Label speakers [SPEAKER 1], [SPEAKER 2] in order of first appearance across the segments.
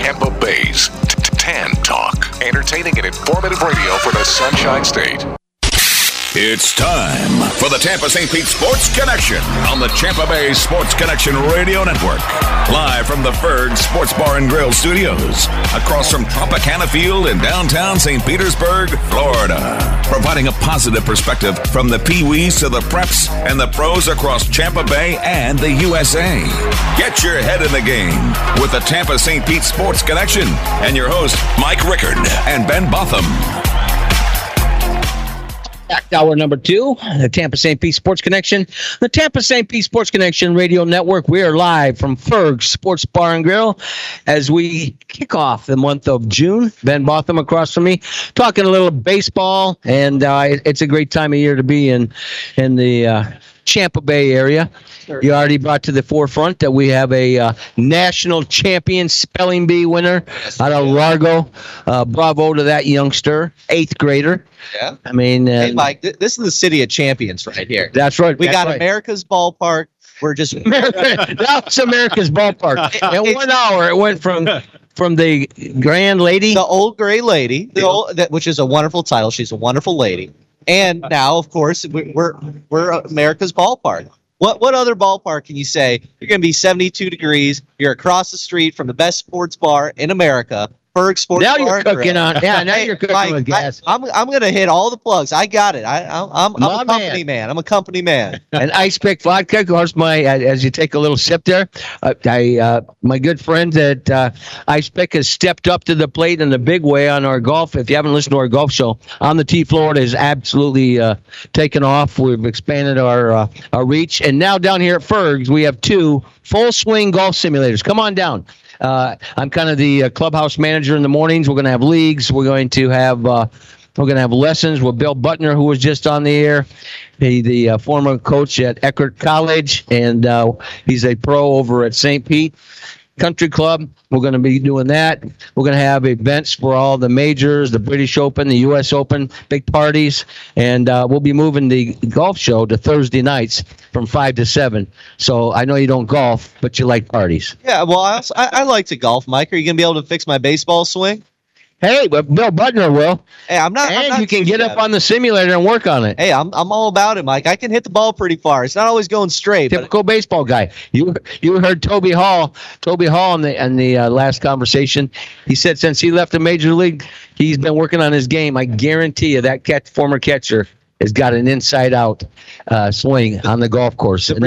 [SPEAKER 1] Tampa Bay's Tan Talk. Entertaining and informative radio for the Sunshine State.
[SPEAKER 2] It's time for the Tampa St. Pete Sports Connection on the Tampa Bay Sports Connection Radio Network. Live from the Ferg Sports Bar and Grill Studios, across from Tropicana Field in downtown St. Petersburg, Florida. Providing a positive perspective from the Pee-wees to the preps and the pros across Tampa Bay and the USA. Get your head in the game with the Tampa St. Pete Sports Connection and your host, Mike Rickard and Ben Botham.
[SPEAKER 3] Back to hour number 2, the Tampa St. Pete Sports Connection. The Tampa St. Pete Sports Connection Radio Network. We are live from Ferg Sports Bar and Grill as we kick off the month of June. Ben Botham across from me, talking a little baseball, and it's a great time of year to be in the Tampa Bay area. You already brought to the forefront that we have a national champion spelling bee winner out of Largo. Bravo to that youngster, 8th grader.
[SPEAKER 4] Yeah.
[SPEAKER 3] I mean,
[SPEAKER 4] hey, Mike, this is the city of champions right here.
[SPEAKER 3] That's right.
[SPEAKER 4] We got America's ballpark. We're just
[SPEAKER 3] that's America's ballpark. In 1 hour, it went from the grand lady,
[SPEAKER 4] the old gray lady, which is a wonderful title. She's a wonderful lady, and now, of course, we're America's ballpark. What other ballpark can you say you're going to be 72 degrees? You're across the street from the best sports bar in America. Ferg Sports
[SPEAKER 3] now
[SPEAKER 4] Bar.
[SPEAKER 3] You're cooking on. Yeah, now you're cooking
[SPEAKER 4] Mike,
[SPEAKER 3] with gas.
[SPEAKER 4] I'm going to hit all the plugs. I got it. I'm a company man. I'm a company man.
[SPEAKER 3] And Ice Pick Vodka, of course, as you take a little sip there, my good friend at Ice Pick has stepped up to the plate in a big way on our golf. If you haven't listened to our golf show, On the Tee Florida is absolutely taken off. We've expanded our reach. And now down here at Ferg's, we have 2 full swing golf simulators. Come on down. I'm kind of the clubhouse manager in the mornings. We're going to have leagues. We're going to have lessons with Bill Butner, who was just on the air. The former coach at Eckerd College, and he's a pro over at St. Pete Country Club. We're going to be doing that. We're going to have events for all the majors, the British Open, the U.S. Open, big parties, and we'll be moving the golf show to Thursday nights from 5 to 7. So I know you don't golf, but you like parties.
[SPEAKER 4] Yeah, well, I like to golf, Mike. Are you going to be able to fix my baseball swing?
[SPEAKER 3] Hey, but Bill Butner will.
[SPEAKER 4] Hey, I'm not.
[SPEAKER 3] You can get up on the simulator and work on it.
[SPEAKER 4] Hey, I'm all about it, Mike. I can hit the ball pretty far. It's not always going straight.
[SPEAKER 3] Typical baseball guy. You heard Toby Hall in the last conversation. He said since he left the major league, he's been working on his game. I guarantee you that former catcher has got an inside-out swing on the golf course.
[SPEAKER 4] The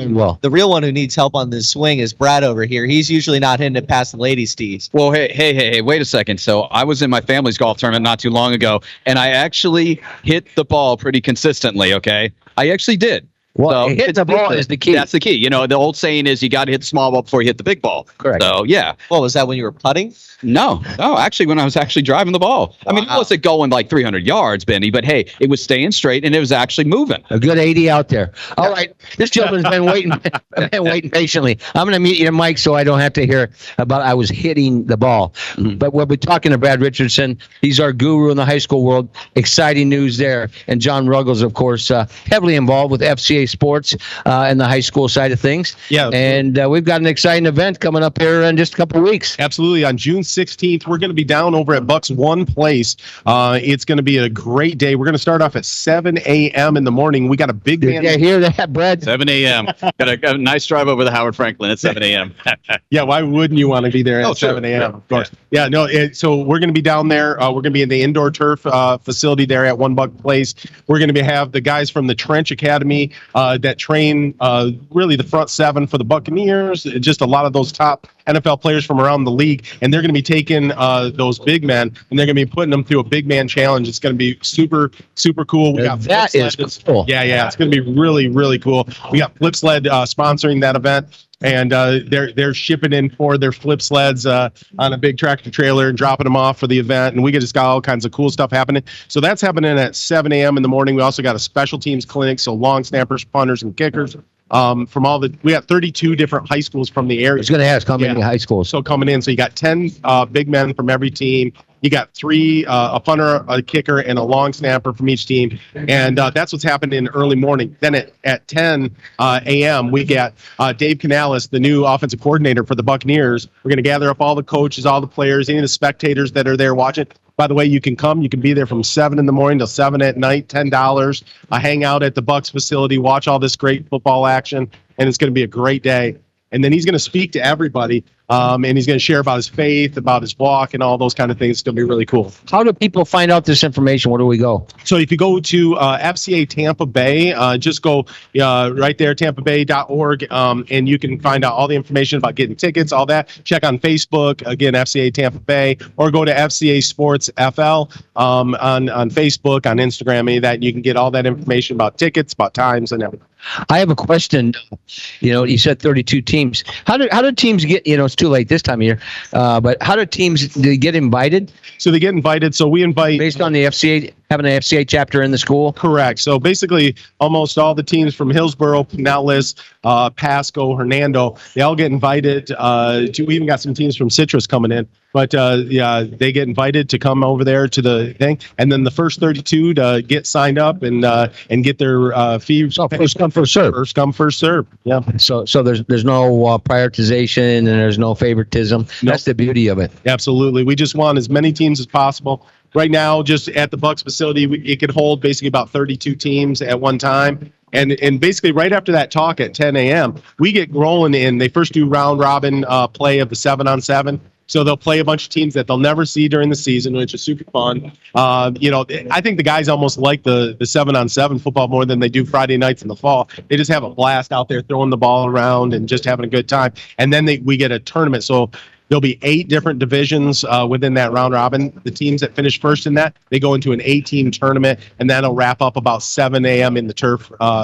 [SPEAKER 4] real one who needs help on this swing is Brad over here. He's usually not hitting it past the ladies' tees.
[SPEAKER 5] Well, hey, wait a second. So I was in my family's golf tournament not too long ago, and I actually hit the ball pretty consistently, okay? I actually did.
[SPEAKER 3] Well, hitting the ball is the key.
[SPEAKER 5] That's the key. You know, the old saying is you got to hit the small ball before you hit the big ball.
[SPEAKER 3] Correct.
[SPEAKER 5] So, yeah.
[SPEAKER 4] Well, was that when you were putting?
[SPEAKER 5] No, actually, when I was actually driving the ball. Wow. I mean, it wasn't going like 300 yards, Benny, but hey, it was staying straight and it was actually moving.
[SPEAKER 3] A good 80 out there. All right, this gentleman's been waiting patiently. I'm going to mute your mic so I don't have to hear about I was hitting the ball. Mm-hmm. But we'll be talking to Brad Richardson. He's our guru in the high school world. Exciting news there. And John Ruggles, of course, heavily involved with FCA sports and the high school side of things.
[SPEAKER 6] Yeah.
[SPEAKER 3] And we've got an exciting event coming up here in just a couple of weeks.
[SPEAKER 6] Absolutely. On June 16th, we're going to be down over at Bucks One Place. It's going to be a great day. We're going to start off at 7 a.m. in the morning. We got a big man.
[SPEAKER 3] Yeah, hear that, Brad?
[SPEAKER 5] 7 a.m. Got a nice drive over to Howard Franklin at 7 a.m.
[SPEAKER 6] Yeah, why wouldn't you want to be there at 7 a.m.?
[SPEAKER 5] Yeah,
[SPEAKER 6] of course. Yeah, no. So we're going to be down there. We're going to be in the indoor turf facility there at One Buck Place. We're going to have the guys from the Trench Academy that train really the front 7 for the Buccaneers, just a lot of those top NFL players from around the league, and they're going to be taking those big men, and they're going to be putting them through a big man challenge. It's going to be super, super cool. We got
[SPEAKER 3] that is cool.
[SPEAKER 6] Yeah. It's going to be really, really cool. We got Flip Sled sponsoring that event. And they're shipping in for their flip sleds on a big tractor trailer and dropping them off for the event. And we just got all kinds of cool stuff happening. So that's happening at 7 a.m. in the morning. We also got a special teams clinic, so long snappers, punters, and kickers. from all we got 32 different high schools from the
[SPEAKER 3] I
[SPEAKER 6] area.
[SPEAKER 3] was going to ask how many high schools.
[SPEAKER 6] So coming in, so you got 10 big men from every team. You got 3, a punter, a kicker, and a long snapper from each team. And that's what's happened in early morning. Then at 10 a.m., we got Dave Canales, the new offensive coordinator for the Buccaneers. We're going to gather up all the coaches, all the players, any of the spectators that are there watching. By the way, you can come. You can be there from 7 in the morning till 7 at night, $10. Hang out at the Bucs facility, watch all this great football action, and it's going to be a great day. And then he's going to speak to everybody, and he's going to share about his faith, about his walk, and all those kind of things. It's going to be really cool.
[SPEAKER 3] How do people find out this information? Where do we go?
[SPEAKER 6] So if you go to FCA Tampa Bay, just go right there, tampabay.org, and you can find out all the information about getting tickets, all that. Check on Facebook, again, FCA Tampa Bay, or go to FCA Sports FL on Facebook, on Instagram, any of that. You can get all that information about tickets, about times, and everything.
[SPEAKER 3] I have a question. You said 32 teams. How do teams get? It's too late this time of year. But how do teams get invited?
[SPEAKER 6] So they get invited. So we invite
[SPEAKER 3] Based on the FCA having an FCA chapter in the school.
[SPEAKER 6] Correct. So basically, almost all the teams from Hillsborough, Pinellas, Pasco, Hernando, they all get invited. We even got some teams from Citrus coming in. But they get invited to come over there to the thing, and then the first 32 to get signed up and get their fees.
[SPEAKER 3] So first come, first serve.
[SPEAKER 6] First come, first serve. Yeah.
[SPEAKER 3] So there's no prioritization and there's no favoritism.
[SPEAKER 6] Nope.
[SPEAKER 3] That's the beauty of it.
[SPEAKER 6] Absolutely. We just want as many teams as possible. Right now, just at the Bucs facility, it could hold basically about 32 teams at one time. And basically right after that talk at 10 a.m., we get rolling in. They first do round robin play of the 7-on-7. So they'll play a bunch of teams that they'll never see during the season, which is super fun. I think the guys almost like the 7-on-7 football more than they do Friday nights in the fall. They just have a blast out there throwing the ball around and just having a good time. And then we get a tournament. So there'll be 8 different divisions within that round robin. The teams that finish first in that, they go into an 8-team tournament, and that'll wrap up about 7 a.m. in the turf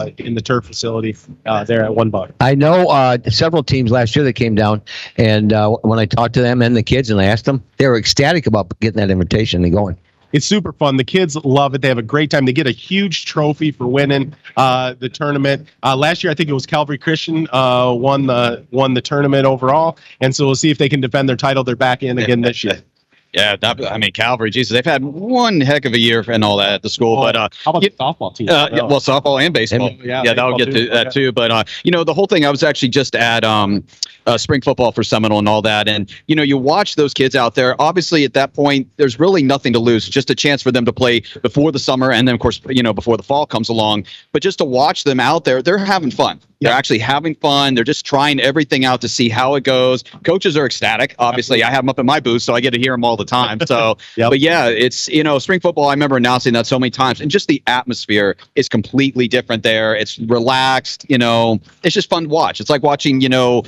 [SPEAKER 6] facility there at $1.
[SPEAKER 3] I know several teams last year that came down, and when I talked to them and the kids and I asked them, they were ecstatic about getting that invitation and going.
[SPEAKER 6] It's super fun. The kids love it. They have a great time. They get a huge trophy for winning the tournament. Last year, I think it was Calvary Christian won the tournament overall, and so we'll see if they can defend their title. They're back in again this year.
[SPEAKER 5] Yeah, Calvary, Jesus, they've had one heck of a year and all that at the school. But
[SPEAKER 6] how about the softball team?
[SPEAKER 5] Well, softball and baseball. That'll get to that too. But the whole thing. I was actually just at spring football for Seminole and all that, and you watch those kids out there. Obviously, at that point, there's really nothing to lose. Just a chance for them to play before the summer, and then of course, before the fall comes along. But just to watch them out there, they're having fun. They're actually having fun. They're just trying everything out to see how it goes. Coaches are ecstatic. Obviously, I have them up in my booth, so I get to hear them all the time. So, But yeah, it's spring football. I remember announcing that so many times, and just the atmosphere is completely different there. It's relaxed. It's just fun to watch. It's like watching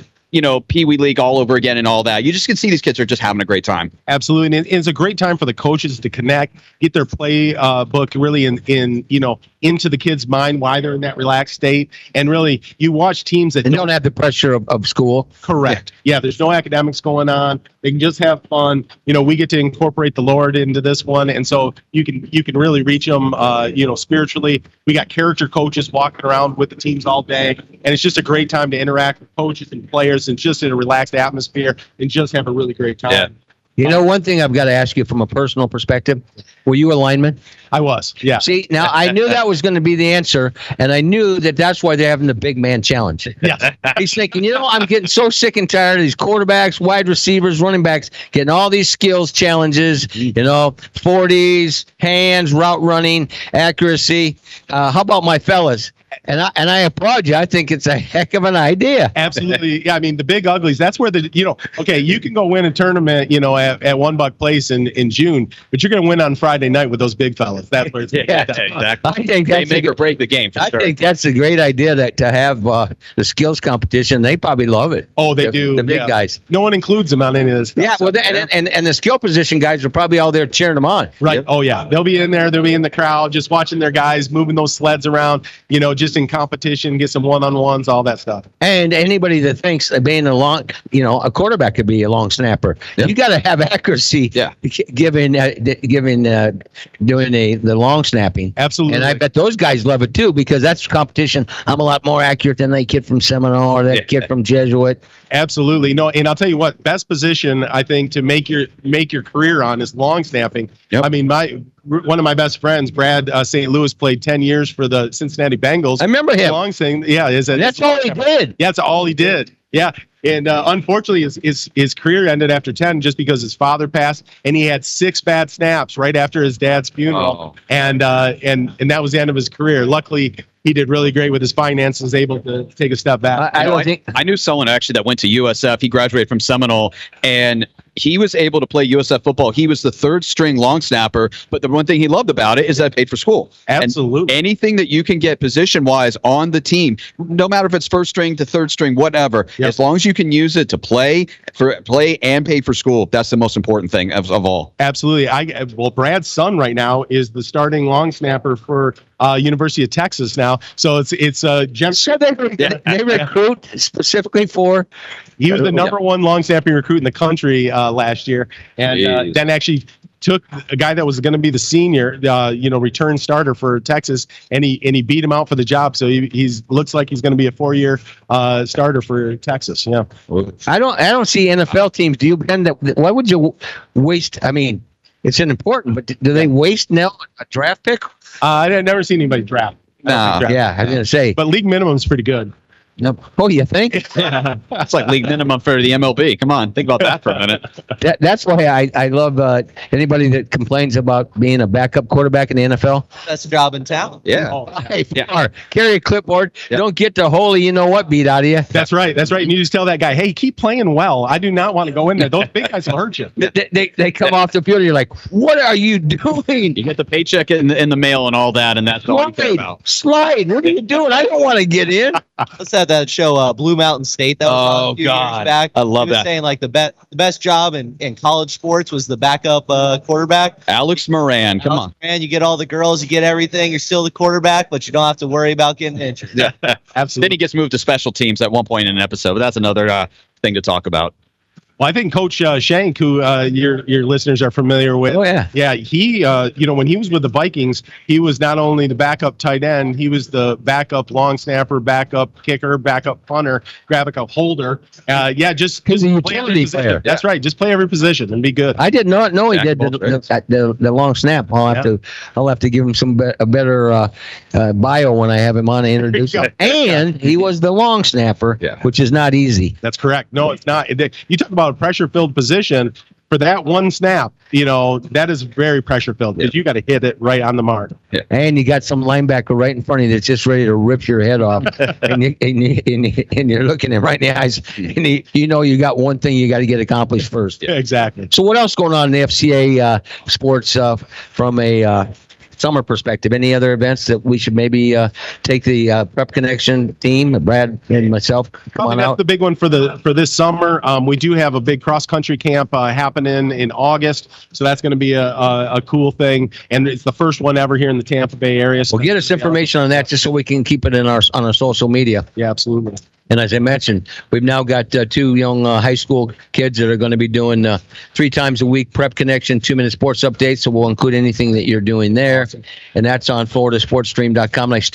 [SPEAKER 5] Pee Wee League all over again and all that. You just can see these kids are just having a great time.
[SPEAKER 6] Absolutely, and it's a great time for the coaches to connect, get their play book really into the kids' mind, why they're in that relaxed state, and really you watch teams that
[SPEAKER 3] don't have the pressure of school.
[SPEAKER 6] Correct. Yeah, there's no academics going on. They can just have fun. We get to incorporate the Lord into this one, and so you can really reach them. Spiritually. We got character coaches walking around with the teams all day, and it's just a great time to interact with coaches and players, and just in a relaxed atmosphere, and just have a really great time.
[SPEAKER 3] Yeah. One thing I've got to ask you from a personal perspective, were you a lineman?
[SPEAKER 6] I was, yeah.
[SPEAKER 3] See, now I knew that was going to be the answer, and I knew that's why they're having the big man challenge.
[SPEAKER 6] Yeah.
[SPEAKER 3] He's thinking, I'm getting so sick and tired of these quarterbacks, wide receivers, running backs, getting all these skills challenges, 40s, hands, route running, accuracy. How about my fellas? And I applaud you. I think it's a heck of an idea.
[SPEAKER 6] Absolutely. Yeah, I mean, the big uglies, that's where you can go win a tournament, at $1 Place in June, but you're going to win on Friday night with those big fellas. That's where it's
[SPEAKER 5] exactly.
[SPEAKER 3] I think
[SPEAKER 5] they make or break the game for sure.
[SPEAKER 3] I think that's a great idea to have the skills competition. They probably love it.
[SPEAKER 6] Oh, they do.
[SPEAKER 3] The big guys.
[SPEAKER 6] No one includes them on any of this stuff.
[SPEAKER 3] Yeah, well, and the skill position guys are probably all there cheering them on.
[SPEAKER 6] Right. Yep. Oh, yeah. They'll be in there. They'll be in the crowd just watching their guys moving those sleds around, just just in competition, get some one-on-ones, all that stuff.
[SPEAKER 3] And anybody that thinks that being a quarterback could be a long snapper, you got to have accuracy.
[SPEAKER 5] Yeah.
[SPEAKER 3] Given doing the long snapping.
[SPEAKER 6] Absolutely.
[SPEAKER 3] And I bet those guys love it too, because that's competition. I'm a lot more accurate than that kid from Seminole or that kid from Jesuit.
[SPEAKER 6] Absolutely. No, and I'll tell you what, best position I think to make your career on is long snapping.
[SPEAKER 5] Yep.
[SPEAKER 6] I mean, one of my best friends, Brad St. Louis, played 10 years for the Cincinnati Bengals.
[SPEAKER 3] I remember him.
[SPEAKER 6] Long thing,
[SPEAKER 3] That's all he did.
[SPEAKER 6] Yeah, that's all he did. Yeah. And unfortunately, his career ended after 10 just because his father passed, and he had 6 bad snaps right after his dad's funeral. And that was the end of his career. Luckily, he did really great with his finances, able to take a step back.
[SPEAKER 5] I knew someone actually that went to USF. He graduated from Seminole, and he was able to play USF football. He was the 3rd string long snapper, but the one thing he loved about it is that it paid for school.
[SPEAKER 6] Absolutely.
[SPEAKER 5] And anything that you can get position-wise on the team, no matter if it's 1st string to 3rd string, whatever, as long as you can use it to play and pay for school, that's the most important thing of all.
[SPEAKER 6] Absolutely. Brad's son right now is the starting long snapper for University of Texas now. So it's
[SPEAKER 3] So they recruit specifically for.
[SPEAKER 6] He was the number 1 long snapping recruit in the country last year, and then actually took a guy that was going to be the senior, return starter for Texas, and he beat him out for the job. So he's looks like he's going to be a 4-year starter for Texas. Yeah.
[SPEAKER 3] I don't see NFL teams. Do you, Ben? Why would you waste? I mean, it's important, but do they waste now a draft pick?
[SPEAKER 6] I've never seen anybody draft.
[SPEAKER 3] Yeah, I was going to say.
[SPEAKER 6] But league minimum is pretty good.
[SPEAKER 3] No. Oh, you think?
[SPEAKER 5] That's like league minimum for the MLB. Come on, think about that for a minute.
[SPEAKER 3] That's why I love anybody that complains about being a backup quarterback in the NFL.
[SPEAKER 4] Best job in town.
[SPEAKER 5] Yeah.
[SPEAKER 3] Carry a clipboard.
[SPEAKER 5] Yeah.
[SPEAKER 3] Don't get the holy you know what beat out of you.
[SPEAKER 6] That's right. And you just tell that guy, hey, keep playing well. I do not want to go in there. Those big guys will hurt you.
[SPEAKER 3] They come off the field. You're like, what are you doing?
[SPEAKER 5] You get the paycheck in the mail and all that, and that's all you care about.
[SPEAKER 3] Slide. What are you doing? I don't want to get in.
[SPEAKER 4] Let's have that show, Blue Mountain State. That was on a few years back.
[SPEAKER 5] I love
[SPEAKER 4] he was
[SPEAKER 5] that.
[SPEAKER 4] saying like the best job in college sports was the backup quarterback.
[SPEAKER 5] Alex Moran, come on.
[SPEAKER 4] Man, you get all the girls, you get everything. You're still the quarterback, but you don't have to worry about getting injured.
[SPEAKER 5] Yeah,
[SPEAKER 6] Absolutely.
[SPEAKER 5] Then he gets moved to special teams at one point in an episode, but that's another thing to talk about.
[SPEAKER 6] Well, I think Coach Shank, who your listeners are familiar with.
[SPEAKER 3] Oh, yeah.
[SPEAKER 6] Yeah, he, when he was with the Vikings, he was not only the backup tight end, he was the backup long snapper, backup kicker, backup punter, backup holder. Just
[SPEAKER 3] He's a
[SPEAKER 6] play every
[SPEAKER 3] utility
[SPEAKER 6] position.
[SPEAKER 3] player.
[SPEAKER 6] That's right. Just play every position and be good.
[SPEAKER 3] I did not know he
[SPEAKER 5] Jack
[SPEAKER 3] did
[SPEAKER 5] of all trades.
[SPEAKER 3] the long snap. I'll have to give him a better bio when I have him on to introduce him. And he was the long snapper, which is not easy.
[SPEAKER 6] That's correct. No, it's not. You talk about a pressure-filled position. For that one snap, that is very pressure-filled because you got to hit it right on the mark.
[SPEAKER 5] Yeah.
[SPEAKER 3] And you got some linebacker right in front of you that's just ready to rip your head off. and you're looking at right in the eyes, and you got one thing you got to get accomplished first.
[SPEAKER 6] Yeah, exactly.
[SPEAKER 3] So what else going on in the FCA sports from a summer perspective? Any other events that we should maybe take the Prep Connection team, Brad and myself, come on
[SPEAKER 6] that's
[SPEAKER 3] out?
[SPEAKER 6] the big one for this summer. We do have a big cross country camp happening in August, so that's going to be a cool thing, and it's the first one ever here in the Tampa Bay area. So
[SPEAKER 3] Well, get us information on that just so we can keep it on our social media.
[SPEAKER 6] Yeah, absolutely.
[SPEAKER 3] And as I mentioned, we've now got 2 young high school kids that are going to be doing 3 times a week Prep Connection 2-minute sports updates. So we'll include anything that you're doing there. Awesome. And that's on FloridaSportsStream.com. And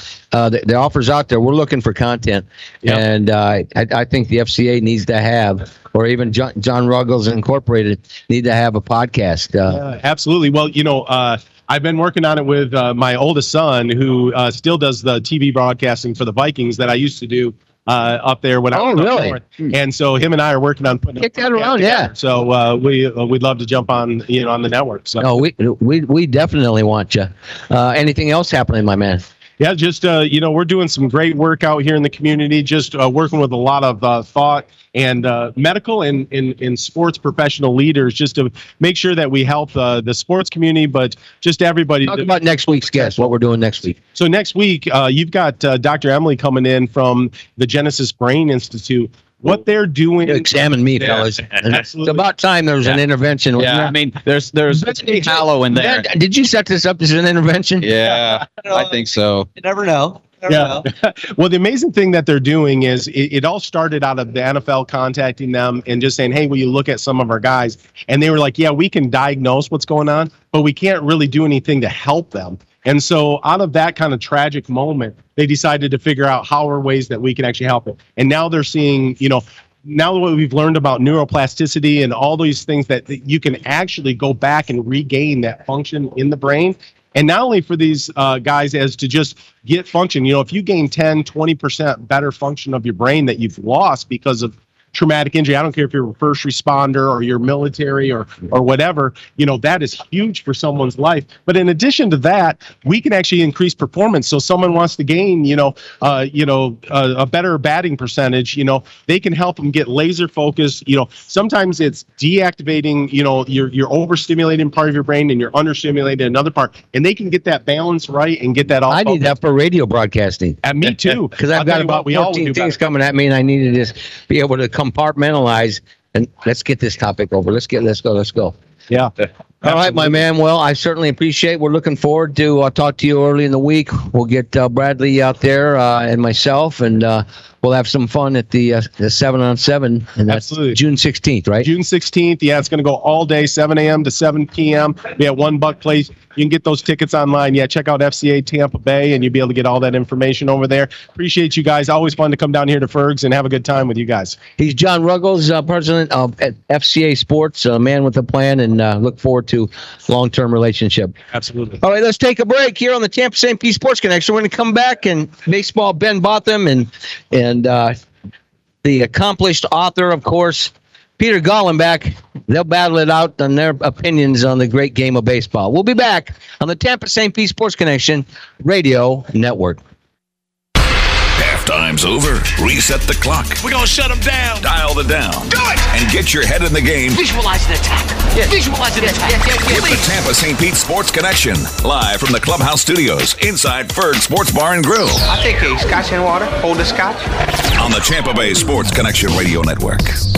[SPEAKER 3] the offer's out there. We're looking for content. Yep. And I think the FCA needs to have, or even John Ruggles Incorporated need to have a podcast.
[SPEAKER 6] Absolutely. Well, I've been working on it with my oldest son, who still does the TV broadcasting for the Vikings that I used to do up there when I was up north. And so him and I are working on putting
[SPEAKER 3] that around. Yeah.
[SPEAKER 6] So we'd love to jump on on the network. So.
[SPEAKER 3] No, we definitely want you. Anything else happening, my man?
[SPEAKER 6] Yeah, just we're doing some great work out here in the community. Just working with a lot of thought and medical and sports professional leaders, just to make sure that we help the sports community, but just everybody.
[SPEAKER 3] Talk about next week's guest. What we're doing next week.
[SPEAKER 6] So next week, you've got Dr. Emily coming in from the Genesis Brain Institute. What they're doing.
[SPEAKER 3] Examine me, fellas. It's about time there was an intervention.
[SPEAKER 5] Yeah, I mean, there's Hallow in there.
[SPEAKER 3] Did you set this up as an intervention?
[SPEAKER 5] Yeah, I think so.
[SPEAKER 4] You never know.
[SPEAKER 6] Yeah. Well, the amazing thing that they're doing is it all started out of the NFL contacting them and just saying, hey, will you look at some of our guys? And they were like, yeah, we can diagnose what's going on, but we can't really do anything to help them. And so out of that kind of tragic moment, they decided to figure out how are ways that we can actually help it. And now they're seeing, now what we've learned about neuroplasticity and all these things that you can actually go back and regain that function in the brain. And not only for these guys as to just get function, if you gain 10, 20% better function of your brain that you've lost because of traumatic injury, I don't care if you're a first responder or you're military or whatever, that is huge for someone's life. But in addition to that, we can actually increase performance. So someone wants to gain, a better batting percentage, they can help them get laser focused. Sometimes it's deactivating, you're overstimulating part of your brain and you're understimulating another part, and they can get that balance right and get that all.
[SPEAKER 3] I need that for radio broadcasting.
[SPEAKER 6] Me too.
[SPEAKER 3] Because I've got about 14 things coming at me, and I need to just be able to compartmentalize, and let's get this topic over. Let's go.
[SPEAKER 6] Yeah.
[SPEAKER 3] All right, my man. Well, I certainly appreciate. We're looking forward to talk to you early in the week. We'll get Bradley out there and myself, and we'll have some fun at the 7-on-7, and that's Absolutely. June 16th, right?
[SPEAKER 6] June 16th. Yeah, it's going to go all day, 7 a.m. to 7 p.m. We at One Buck Place. You can get those tickets online. Yeah, check out FCA Tampa Bay, and you'll be able to get all that information over there. Appreciate you guys. Always fun to come down here to Fergs and have a good time with you guys.
[SPEAKER 3] He's John Ruggles, president of FCA Sports, a man with a plan, and look forward to long-term relationship.
[SPEAKER 6] Absolutely.
[SPEAKER 3] All right, let's take a break here on the Tampa St. Pete Sports Connection. We're going to come back, and baseball, Ben Botham, and the accomplished author, of course, Peter Gollenbach. They'll battle it out on their opinions on the great game of baseball. We'll be back on the Tampa St. Pete Sports Connection Radio Network.
[SPEAKER 2] Halftime's over. Reset the clock.
[SPEAKER 1] We're going to shut them down.
[SPEAKER 2] Dial the down.
[SPEAKER 1] Do it!
[SPEAKER 2] And get your head in the game.
[SPEAKER 7] Visualize an attack.
[SPEAKER 3] Yes.
[SPEAKER 7] Visualize an attack. Yes.
[SPEAKER 2] With the Tampa St. Pete Sports Connection. Live from the Clubhouse Studios inside Ferg Sports Bar and Grill.
[SPEAKER 8] I'll take a scotch and water. Hold the scotch.
[SPEAKER 2] On the Tampa Bay Sports Connection Radio Network.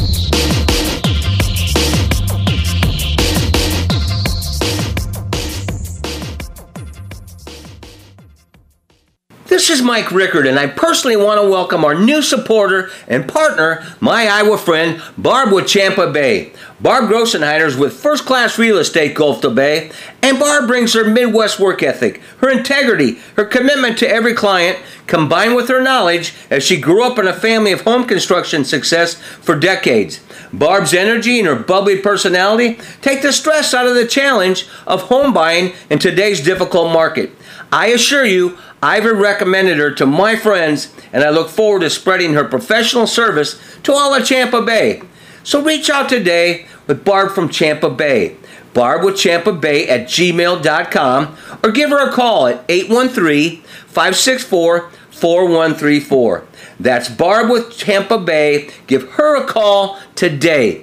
[SPEAKER 9] This is Mike Rickard, and I personally want to welcome our new supporter and partner, my Iowa friend, Barb with Tampa Bay. Barb Grossenheider's with First Class Real Estate Gulf to Bay, and Barb brings her Midwest work ethic, her integrity, her commitment to every client, combined with her knowledge as she grew up in a family of home construction success for decades. Barb's energy and her bubbly personality take the stress out of the challenge of home buying in today's difficult market. I assure you, I've recommended her to my friends, and I look forward to spreading her professional service to all of Tampa Bay. So reach out today with Barb from Tampa Bay. Barb with Tampa Bay at gmail.com, or give her a call at 813-564-4134. That's Barb with Tampa Bay. Give her a call today,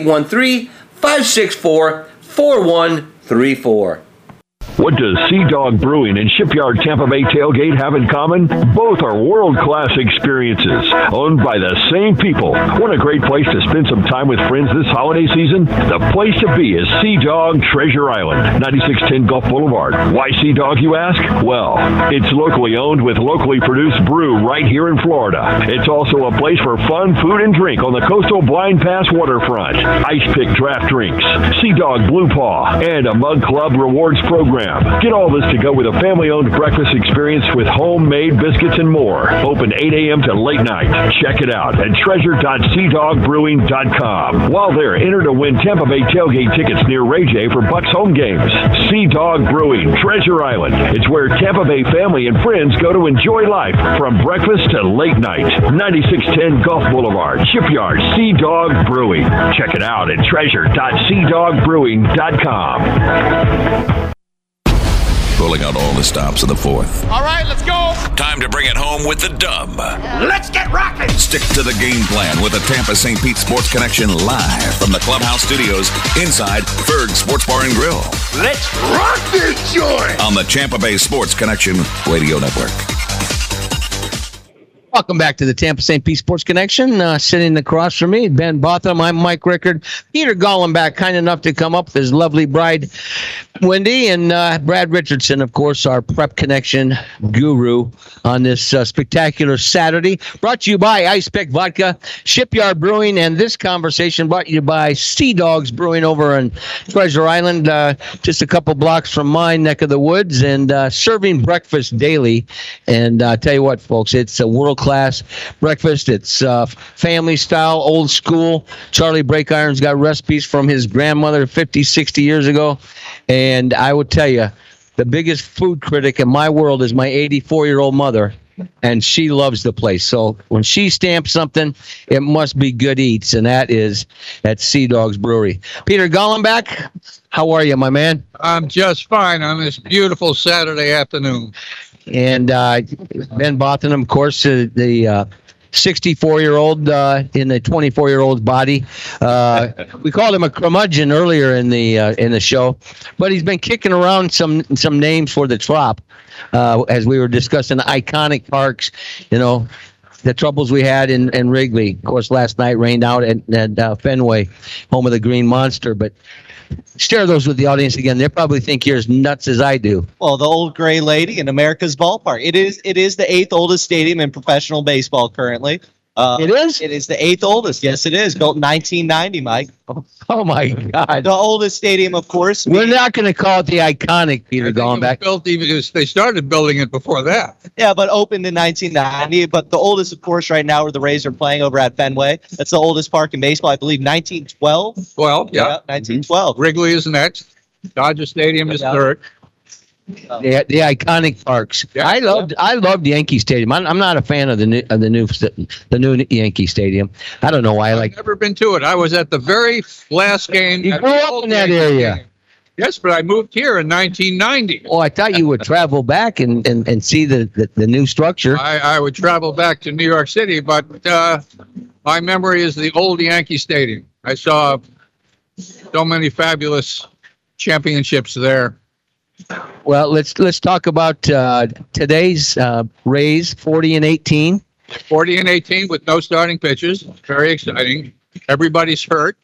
[SPEAKER 9] 813-564-4134.
[SPEAKER 10] What does Sea Dog Brewing and Shipyard Tampa Bay Tailgate have in common? Both are world-class experiences, owned by the same people. Want a great place to spend some time with friends this holiday season? The place to be is Sea Dog Treasure Island, 9610 Gulf Boulevard. Why Sea Dog, you ask? Well, it's locally owned with locally produced brew right here in Florida. It's also a place for fun food and drink on the coastal Blind Pass waterfront. Ice pick draft drinks, Sea Dog Blue Paw, and a Mug Club rewards program. Get all this to go with a family-owned breakfast experience with homemade biscuits and more. Open 8 a.m. to late night. Check it out at treasure.seadogbrewing.com. While there, enter to win Tampa Bay tailgate tickets near Ray J for Bucks home games. Sea Dog Brewing, Treasure Island. It's where Tampa Bay family and friends go to enjoy life from breakfast to late night. 9610 Gulf Boulevard, Shipyard, Sea Dog Brewing. Check it out at treasure.seadogbrewing.com.
[SPEAKER 2] Rolling out all the stops of the fourth.
[SPEAKER 1] All right, let's go.
[SPEAKER 2] Time to bring it home with the dub.
[SPEAKER 1] Let's get rocking.
[SPEAKER 2] Stick to the game plan with the Tampa St. Pete Sports Connection live from the Clubhouse Studios inside Ferg Sports Bar and Grill.
[SPEAKER 1] Let's rock this joint.
[SPEAKER 2] On the Tampa Bay Sports Connection Radio Network.
[SPEAKER 3] Welcome back to the Tampa St. Pete Sports Connection. Sitting across from me, Ben Botham. I'm Mike Rickard. Peter Gollenbach, kind enough to come up with his lovely bride, Wendy, and Brad Richardson, of course, our Prep Connection guru on this spectacular Saturday. Brought to you by Ice Pick Vodka, Shipyard Brewing, and this conversation brought you by Sea Dogs Brewing over on Treasure Island, just a couple blocks from my neck of the woods, and serving breakfast daily. And tell you what, folks, it's a world-class breakfast. It's family style, old school. Charlie Breakiron's got recipes from his grandmother 50, 60 years ago. And I will tell you, the biggest food critic in my world is my 84-year-old mother, and she loves the place. So when she stamps something, it must be good eats, and that is at Sea Dogs Brewery. Peter Gollenbach, how are you, my man?
[SPEAKER 11] I'm just fine on this beautiful Saturday afternoon.
[SPEAKER 3] And Ben Botham, of course, the 64-year-old in the 24-year-old's body. We called him a curmudgeon earlier in the show, but he's been kicking around some names for the Trop as we were discussing iconic parks. You know, the troubles we had in Wrigley. Of course, last night rained out at Fenway, home of the Green Monster, but. Share those with the audience again. They probably think you're as nuts as I do.
[SPEAKER 4] Well, the Old Gray Lady in America's Ballpark. It is the 8th oldest stadium in professional baseball currently.
[SPEAKER 3] It is?
[SPEAKER 4] It is the 8th oldest. Yes, it is. Built in 1990, Mike.
[SPEAKER 3] Oh, my God.
[SPEAKER 4] The oldest stadium, of course.
[SPEAKER 3] We're not going to call it the iconic, Peter Gollenbach.
[SPEAKER 11] They started building it before that.
[SPEAKER 4] Yeah, but opened in 1990. But the oldest, of course, right now where the Rays are playing over at Fenway. That's the oldest park in baseball, I believe, 1912.
[SPEAKER 11] 12, yeah.
[SPEAKER 4] 1912.
[SPEAKER 11] Wrigley is next. Dodger Stadium is third.
[SPEAKER 3] The iconic parks.
[SPEAKER 11] Yeah,
[SPEAKER 3] I loved Yankee Stadium. I'm not a fan of the new Yankee Stadium. I don't know why.
[SPEAKER 11] I've never been to it. I was at the very last game.
[SPEAKER 3] You grew up in that area.
[SPEAKER 11] Game. Yes, but I moved here in 1990.
[SPEAKER 3] Oh, I thought you would travel back and see the new structure.
[SPEAKER 11] I would travel back to New York City, but my memory is the old Yankee Stadium. I saw so many fabulous championships there.
[SPEAKER 3] Well, let's talk about today's Rays, 40-18.
[SPEAKER 11] 40-18 with no starting pitchers. Very exciting. Everybody's hurt.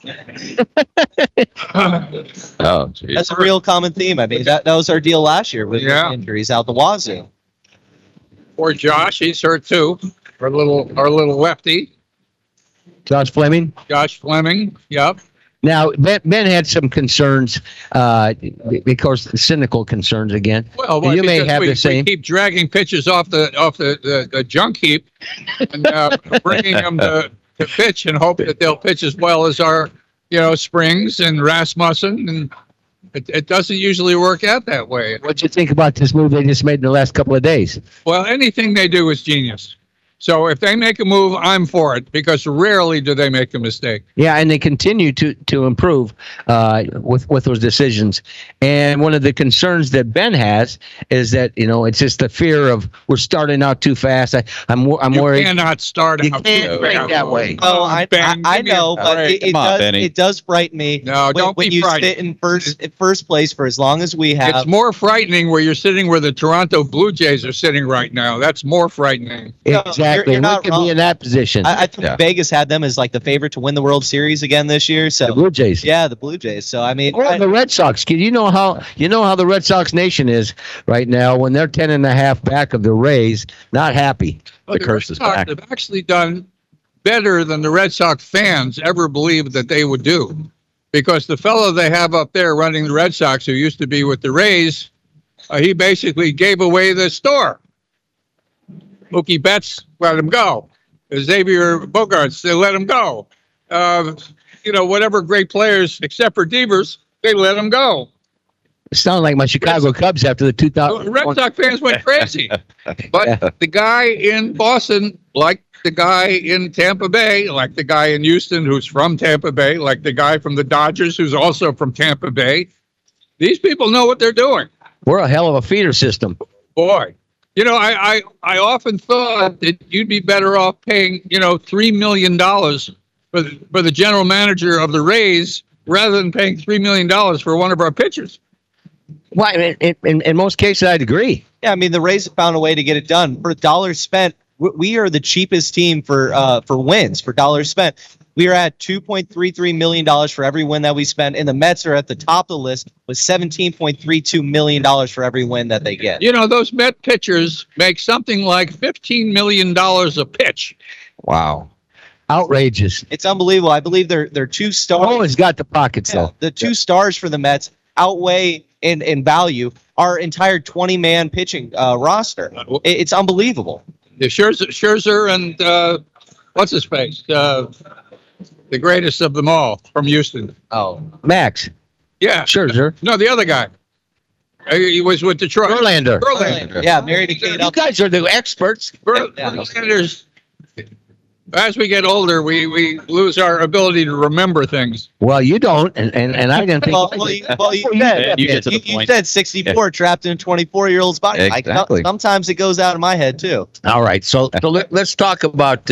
[SPEAKER 5] Oh, geez.
[SPEAKER 4] That's a real common theme. I mean, that was our deal last year with injuries out the wazoo.
[SPEAKER 11] Poor Josh, he's hurt too. Our little lefty.
[SPEAKER 3] Josh Fleming.
[SPEAKER 11] Josh Fleming. Yep.
[SPEAKER 3] Now, Ben had some concerns, because cynical concerns again.
[SPEAKER 11] Well,
[SPEAKER 3] you may have the same.
[SPEAKER 11] We keep dragging pitches off the junk heap and bringing them to pitch and hope that they'll pitch as well as our, Springs and Rasmussen, and it doesn't usually work out that way.
[SPEAKER 3] What do you think about this move they just made in the last couple of days?
[SPEAKER 11] Well, anything they do is genius. So if they make a move, I'm for it, because rarely do they make a mistake.
[SPEAKER 3] Yeah, and they continue to improve with those decisions. And one of the concerns that Ben has is that it's just the fear of we're starting out too fast. I'm worried.
[SPEAKER 11] You cannot start out
[SPEAKER 3] too fast that way.
[SPEAKER 4] Oh, I know, but it does frighten me.
[SPEAKER 11] No, don't
[SPEAKER 4] when
[SPEAKER 11] be
[SPEAKER 4] you
[SPEAKER 11] frightened.
[SPEAKER 4] sit in first place for as long as we have.
[SPEAKER 11] It's more frightening where you're sitting where the Toronto Blue Jays are sitting right now. That's more frightening.
[SPEAKER 3] Exactly.
[SPEAKER 4] You're not
[SPEAKER 3] could be in that position.
[SPEAKER 4] I think Vegas had them as like the favorite to win the World Series again this year. So
[SPEAKER 3] the Blue Jays.
[SPEAKER 4] Yeah, the Blue Jays. So I mean,
[SPEAKER 3] the Red Sox. You know how the Red Sox nation is right now when they're 10.5 back of the Rays. Not happy.
[SPEAKER 11] Well, the curse is back. They've actually done better than the Red Sox fans ever believed that they would do, because the fellow they have up there running the Red Sox, who used to be with the Rays, he basically gave away the store. Mookie Betts let him go. Xavier Bogaerts, they let him go. Whatever great players, except for Devers, they let him go.
[SPEAKER 3] It sounded like my Chicago Cubs after the 2000.
[SPEAKER 11] Red Sox fans went crazy. But the guy in Boston, like the guy in Tampa Bay, like the guy in Houston who's from Tampa Bay, like the guy from the Dodgers who's also from Tampa Bay, these people know what they're doing.
[SPEAKER 3] We're a hell of a feeder system.
[SPEAKER 11] Boy. I often thought that you'd be better off paying, $3 million for the general manager of the Rays rather than paying $3 million for one of our pitchers.
[SPEAKER 3] Well, in most cases, I'd agree.
[SPEAKER 4] Yeah, I mean, the Rays have found a way to get it done. For $1 spent, we are the cheapest team for wins, for dollars spent. We are at $2.33 million for every win that we spend, and the Mets are at the top of the list with $17.32 million for every win that they get.
[SPEAKER 11] You know, those Met pitchers make something like $15 million a pitch.
[SPEAKER 3] Wow. Outrageous.
[SPEAKER 4] It's unbelievable. I believe they're 2 stars.
[SPEAKER 3] Always got the pockets, though.
[SPEAKER 4] The 2 stars for the Mets outweigh in value our entire 20-man pitching roster. It's unbelievable.
[SPEAKER 11] The Scherzer and what's his face? The greatest of them all from Houston.
[SPEAKER 4] Oh,
[SPEAKER 3] Max.
[SPEAKER 11] Yeah.
[SPEAKER 3] Scherzer.
[SPEAKER 11] No, the other guy. He was with Detroit.
[SPEAKER 3] Verlander.
[SPEAKER 4] Yeah, married to Kate.
[SPEAKER 3] You guys are the experts.
[SPEAKER 11] Verlander's. As we get older, we lose our ability to remember things.
[SPEAKER 3] Well, you don't, and I didn't think.
[SPEAKER 4] You said 64 trapped in a 24-year-old's body.
[SPEAKER 3] Exactly.
[SPEAKER 4] Sometimes it goes out of my head too.
[SPEAKER 3] All right, so let's talk about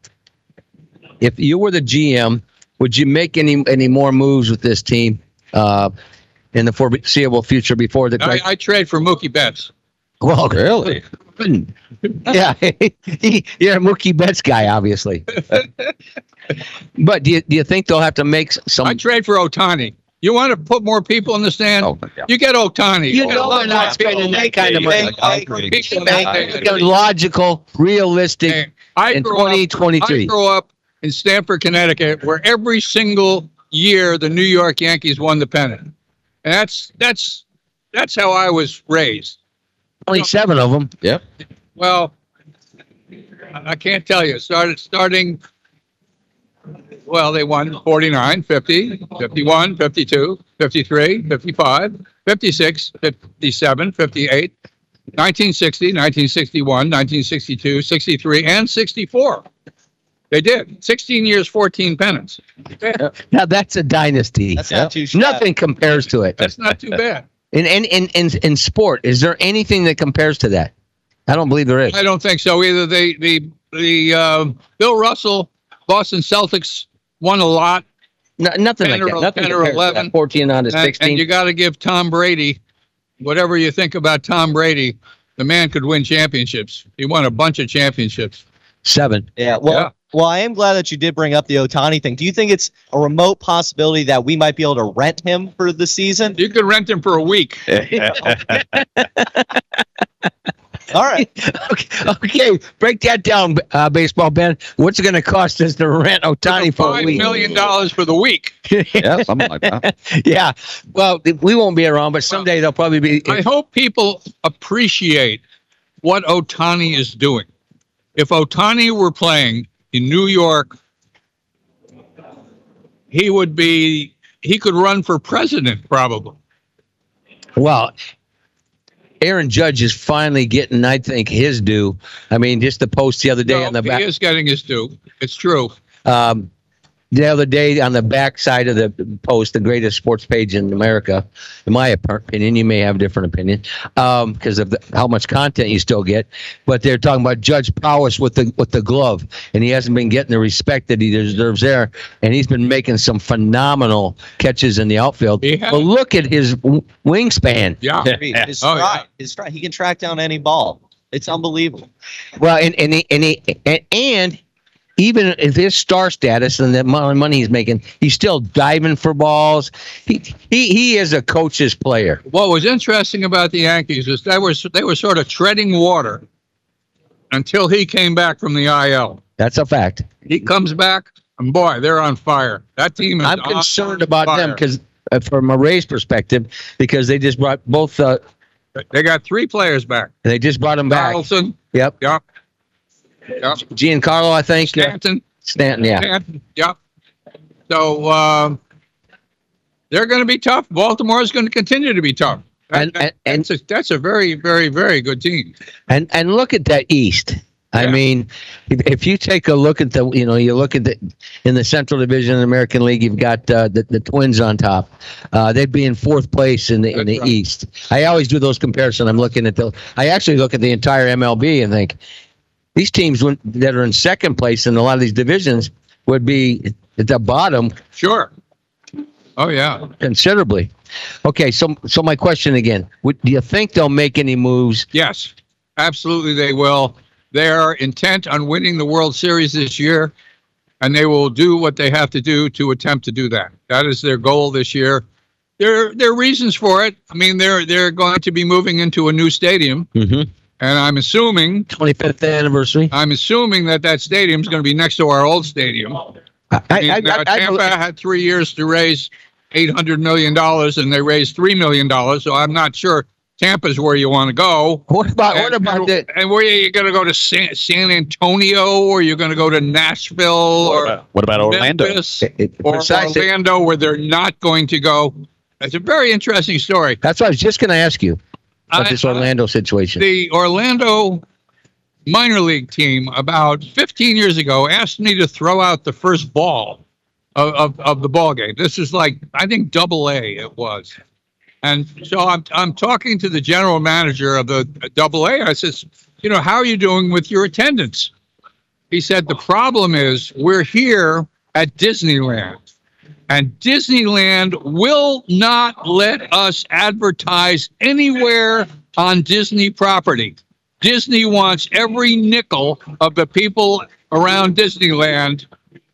[SPEAKER 3] if you were the GM, would you make any more moves with this team in the foreseeable future before the?
[SPEAKER 11] I trade for Mookie Betts.
[SPEAKER 3] Well, really? Yeah, you're a Mookie Betts guy, obviously. But do you think they'll have to make some?
[SPEAKER 11] I trade for Ohtani. You want to put more people in the stand? Oh, yeah. You get Ohtani.
[SPEAKER 3] You know they're not spending that kind of money. Logical, realistic. In 2023.
[SPEAKER 11] I grew up in Stamford, Connecticut, where every single year the New York Yankees won the pennant, and that's how I was raised.
[SPEAKER 3] Only 7 of them.
[SPEAKER 5] Yep.
[SPEAKER 11] Well, I can't tell you. Starting. Well, they won 49, 50, 51, 52, 53, 55, 56, 57, 58, 1960, 1961, 1962, 63, and 64. They did. 16 years, 14 pennants.
[SPEAKER 3] Yeah. Now, that's a dynasty.
[SPEAKER 4] That's not too shabby.
[SPEAKER 3] Nothing compares to it.
[SPEAKER 11] That's not too bad.
[SPEAKER 3] In sport, is there anything that compares to that? I don't believe there is.
[SPEAKER 11] I don't think so either. The Bill Russell Boston Celtics won a lot.
[SPEAKER 3] Nothing like that. Nothing
[SPEAKER 11] 10 or 11.
[SPEAKER 3] 14 on to 16.
[SPEAKER 11] And you got to give Tom Brady, whatever you think about Tom Brady, the man could win championships. He won a bunch of championships.
[SPEAKER 3] 7.
[SPEAKER 4] Yeah. Well, I am glad that you did bring up the Ohtani thing. Do you think it's a remote possibility that we might be able to rent him for the season?
[SPEAKER 11] You could rent him for a week.
[SPEAKER 4] All right.
[SPEAKER 3] Okay. Break that down, Baseball Ben. What's it going to cost us to rent Ohtani for a week?
[SPEAKER 11] $5 million for the week.
[SPEAKER 5] Yeah, something like that.
[SPEAKER 3] Yeah. Well, we won't be around, but someday they'll probably be.
[SPEAKER 11] I hope people appreciate what Ohtani is doing. If Ohtani were playing in New York, he could run for president probably.
[SPEAKER 3] Well, Aaron Judge is finally getting, I think, his due. I mean, just the post the other day on the back.
[SPEAKER 11] He is getting his due. It's true.
[SPEAKER 3] The other day on the back side of the post, the greatest sports page in America, in my opinion, you may have a different opinion, because of how much content you still get. But they're talking about Judge prowess with the glove, and he hasn't been getting the respect that he deserves there. And he's been making some phenomenal catches in the outfield. But look at his wingspan.
[SPEAKER 11] Yeah,
[SPEAKER 4] his stride. He can track down any ball. It's unbelievable.
[SPEAKER 3] Well, and even if his star status and the amount of money he's making, he's still diving for balls. He is a coach's player.
[SPEAKER 11] What was interesting about the Yankees is they were sort of treading water until he came back from the IL.
[SPEAKER 3] That's a fact.
[SPEAKER 11] He comes back, and boy, they're on fire. That team is.
[SPEAKER 3] I'm concerned about them because, from a Rays perspective, because they just brought both.
[SPEAKER 11] They got 3 players back.
[SPEAKER 3] They just brought them back.
[SPEAKER 11] Carlson.
[SPEAKER 3] Yep.
[SPEAKER 11] Yep.
[SPEAKER 3] Giancarlo, I think.
[SPEAKER 11] Stanton,
[SPEAKER 3] yeah.
[SPEAKER 11] Stanton, yep. So they're going to be tough. Baltimore is going to continue to be tough. That's a very, very, very good team.
[SPEAKER 3] And look at that East. Yeah. I mean, if you take a look at you look at in the Central Division of the American League, you've got the Twins on top. They'd be in 4th place in the East. I always do those comparisons. I actually look at the entire MLB and think, these teams that are in 2nd place in a lot of these divisions would be at the bottom.
[SPEAKER 11] Sure. Oh, yeah.
[SPEAKER 3] Considerably. Okay, so my question again. Do you think they'll make any moves?
[SPEAKER 11] Yes, absolutely they will. They are intent on winning the World Series this year, and they will do what they have to do to attempt to do that. That is their goal this year. There are reasons for it. I mean, they're going to be moving into a new stadium, and I'm assuming
[SPEAKER 3] 25th anniversary.
[SPEAKER 11] I'm assuming that stadium is going to be next to our old stadium. Tampa had 3 years to raise $800 million, and they raised $3 million. So I'm not sure Tampa's where you want to go.
[SPEAKER 3] What about that?
[SPEAKER 11] And where are you going to go to San Antonio, or you're going to go to Nashville,
[SPEAKER 5] what about Orlando?
[SPEAKER 11] Memphis, or Orlando, where they're not going to go? It's a very interesting story.
[SPEAKER 3] That's what I was just going to ask you about this Orlando situation.
[SPEAKER 11] The Orlando minor league team about 15 years ago asked me to throw out the first ball of the ball game. This is like, I think Double-A it was. And so I'm talking to the general manager of the Double-A. I says, how are you doing with your attendance? He said, the problem is we're here at Disneyland, and Disneyland will not let us advertise anywhere on Disney property. Disney wants every nickel of the people around Disneyland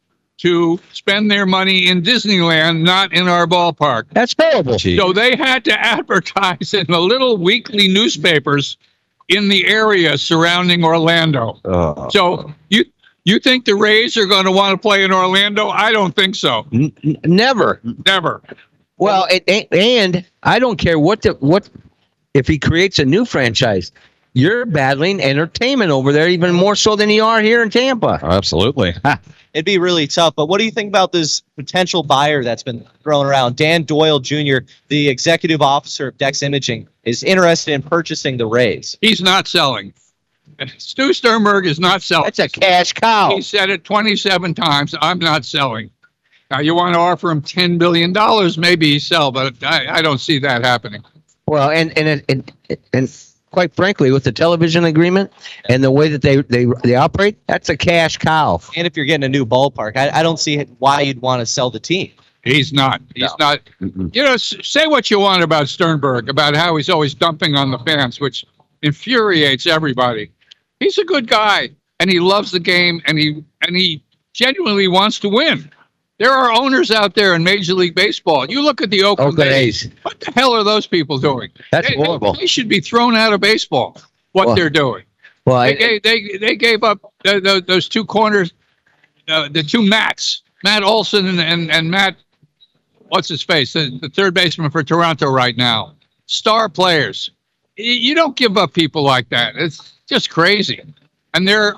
[SPEAKER 11] to spend their money in Disneyland, not in our ballpark.
[SPEAKER 3] That's terrible.
[SPEAKER 11] So they had to advertise in the little weekly newspapers in the area surrounding Orlando. So you think the Rays are going to want to play in Orlando? I don't think so.
[SPEAKER 3] Never. Well, and I don't care what if he creates a new franchise. You're battling entertainment over there even more so than you are here in Tampa.
[SPEAKER 5] Absolutely.
[SPEAKER 4] It'd be really tough. But what do you think about this potential buyer that's been thrown around? Dan Doyle Jr., the executive officer of Dex Imaging, is interested in purchasing the Rays.
[SPEAKER 11] He's not selling. Stu Sternberg is not selling.
[SPEAKER 3] That's a cash cow.
[SPEAKER 11] He said it 27 times. I'm not selling. Now, you want to offer him $10 billion, maybe he sell, but I don't see that happening.
[SPEAKER 3] Well, and quite frankly, with the television agreement and the way that they operate, that's a cash cow.
[SPEAKER 4] And if you're getting a new ballpark, I don't see why you'd want to sell the team.
[SPEAKER 11] He's not. He's not. Say what you want about Sternberg, about how he's always dumping on the fans, which infuriates everybody. He's a good guy, and he loves the game, and he genuinely wants to win. There are owners out there in Major League Baseball. You look at the Oakland A's. What the hell are those people doing?
[SPEAKER 3] That's horrible.
[SPEAKER 11] They should be thrown out of baseball. They're doing.
[SPEAKER 3] Well,
[SPEAKER 11] they gave up those two corners, the two Matts, Matt Olson and Matt, what's his face, the third baseman for Toronto right now. Star players. You don't give up people like that. It's just crazy. And they're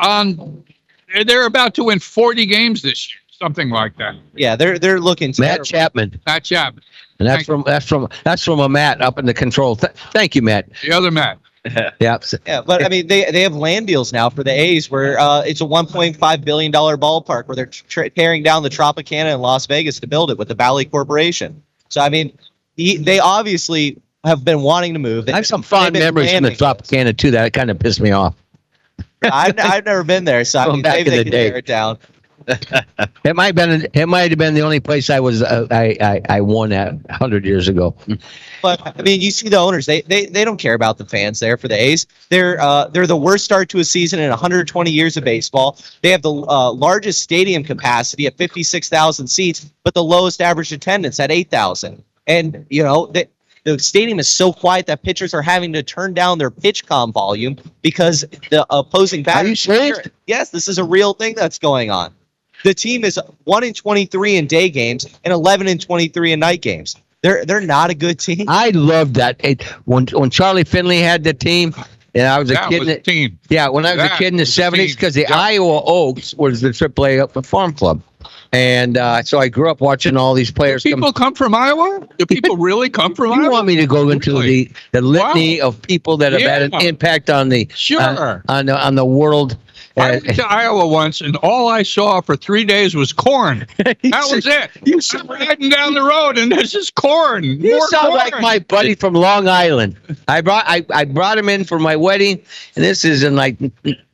[SPEAKER 11] about to win 40 games this year. Something like that.
[SPEAKER 4] Yeah, they're looking.
[SPEAKER 3] Matt Chapman. And that's from a Matt up in the control. Thank you, Matt.
[SPEAKER 11] The other Matt.
[SPEAKER 3] Yeah,
[SPEAKER 4] but I mean, they have land deals now for the A's where it's a $1.5 billion ballpark where they're tearing down the Tropicana in Las Vegas to build it with the Valley Corporation. So I mean, they obviously have been wanting to move.
[SPEAKER 3] I have some fond memories from the Tropicana too. That kind of pissed me off.
[SPEAKER 4] I've never been there, so I mean, maybe they can tear it down.
[SPEAKER 3] It might have been the only place I won at 100 years ago.
[SPEAKER 4] But I mean, you see the owners; they don't care about the fans there for the A's. They're the worst start to a season in 120 years of baseball. They have the largest stadium capacity at 56,000 seats, but the lowest average attendance at 8,000. And the stadium is so quiet that pitchers are having to turn down their pitch comm volume because the opposing batters.
[SPEAKER 3] Are you serious?
[SPEAKER 4] Yes, this is a real thing that's going on. The team is 1-23 in day games and 11-23 in night games. They're not a good team.
[SPEAKER 3] I loved that. When Charlie Finley had the team, and I was a kid. When I was a kid in the 70s, because the Iowa Oaks was the AAA farm club. And so I grew up watching all these players.
[SPEAKER 11] Do people come from Iowa? Do people really come from Iowa?
[SPEAKER 3] You want me to go into the litany of people that have had an impact on the on the world?
[SPEAKER 11] I went to Iowa once, and all I saw for 3 days was corn. That was it. I'm riding down the road, and there's just corn.
[SPEAKER 3] You sound like my buddy from Long Island. I brought him in for my wedding, and this is in like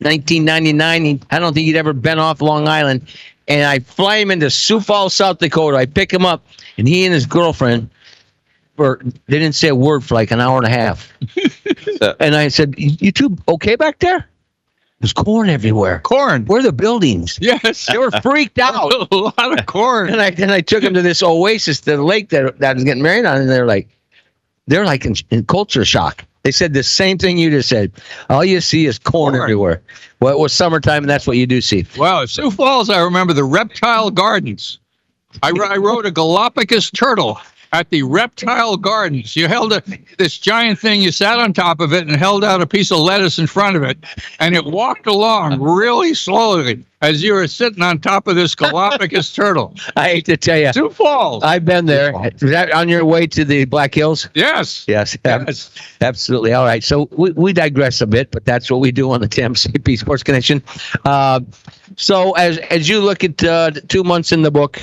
[SPEAKER 3] 1999. I don't think he'd ever been off Long Island. And I fly him into Sioux Falls, South Dakota. I pick him up, and he and his girlfriend they didn't say a word for like an hour and a half. And I said, "You two okay back there?" There's corn everywhere.
[SPEAKER 11] Corn.
[SPEAKER 3] Where are the buildings?
[SPEAKER 11] Yes.
[SPEAKER 3] They were freaked out.
[SPEAKER 11] A lot of corn.
[SPEAKER 3] And I took them to this oasis, to the lake that I was getting married on, and they're like in culture shock. They said the same thing you just said. All you see is corn everywhere. Well, it was summertime, and that's what you do see.
[SPEAKER 11] Well, at Sioux Falls, I remember the Reptile Gardens. I rode a Galapagos turtle at the Reptile Gardens. You held this giant thing, you sat on top of it and held out a piece of lettuce in front of it, and it walked along really slowly as you were sitting on top of this Galapagos turtle.
[SPEAKER 3] I hate to tell you.
[SPEAKER 11] Sioux Falls.
[SPEAKER 3] I've been there. Is that on your way to the Black Hills?
[SPEAKER 11] Yes.
[SPEAKER 3] Yes. Absolutely. All right. So we digress a bit, but that's what we do on the Tampa St. Sports Connection. So as you look at 2 months in the book,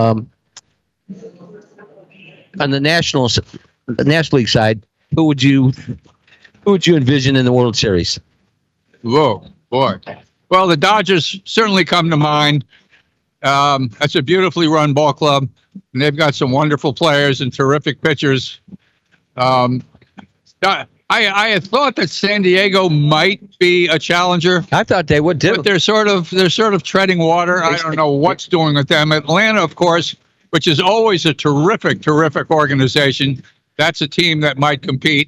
[SPEAKER 3] on the National League side, who would you envision in the World Series?
[SPEAKER 11] Whoa, boy. Well, the Dodgers certainly come to mind. That's a beautifully run ball club, and they've got some wonderful players and terrific pitchers. I had thought that San Diego might be a challenger.
[SPEAKER 3] I thought they would too.
[SPEAKER 11] But they're sort of treading water. I don't know what's doing with them. Atlanta, of course, which is always a terrific organization. That's a team that might compete.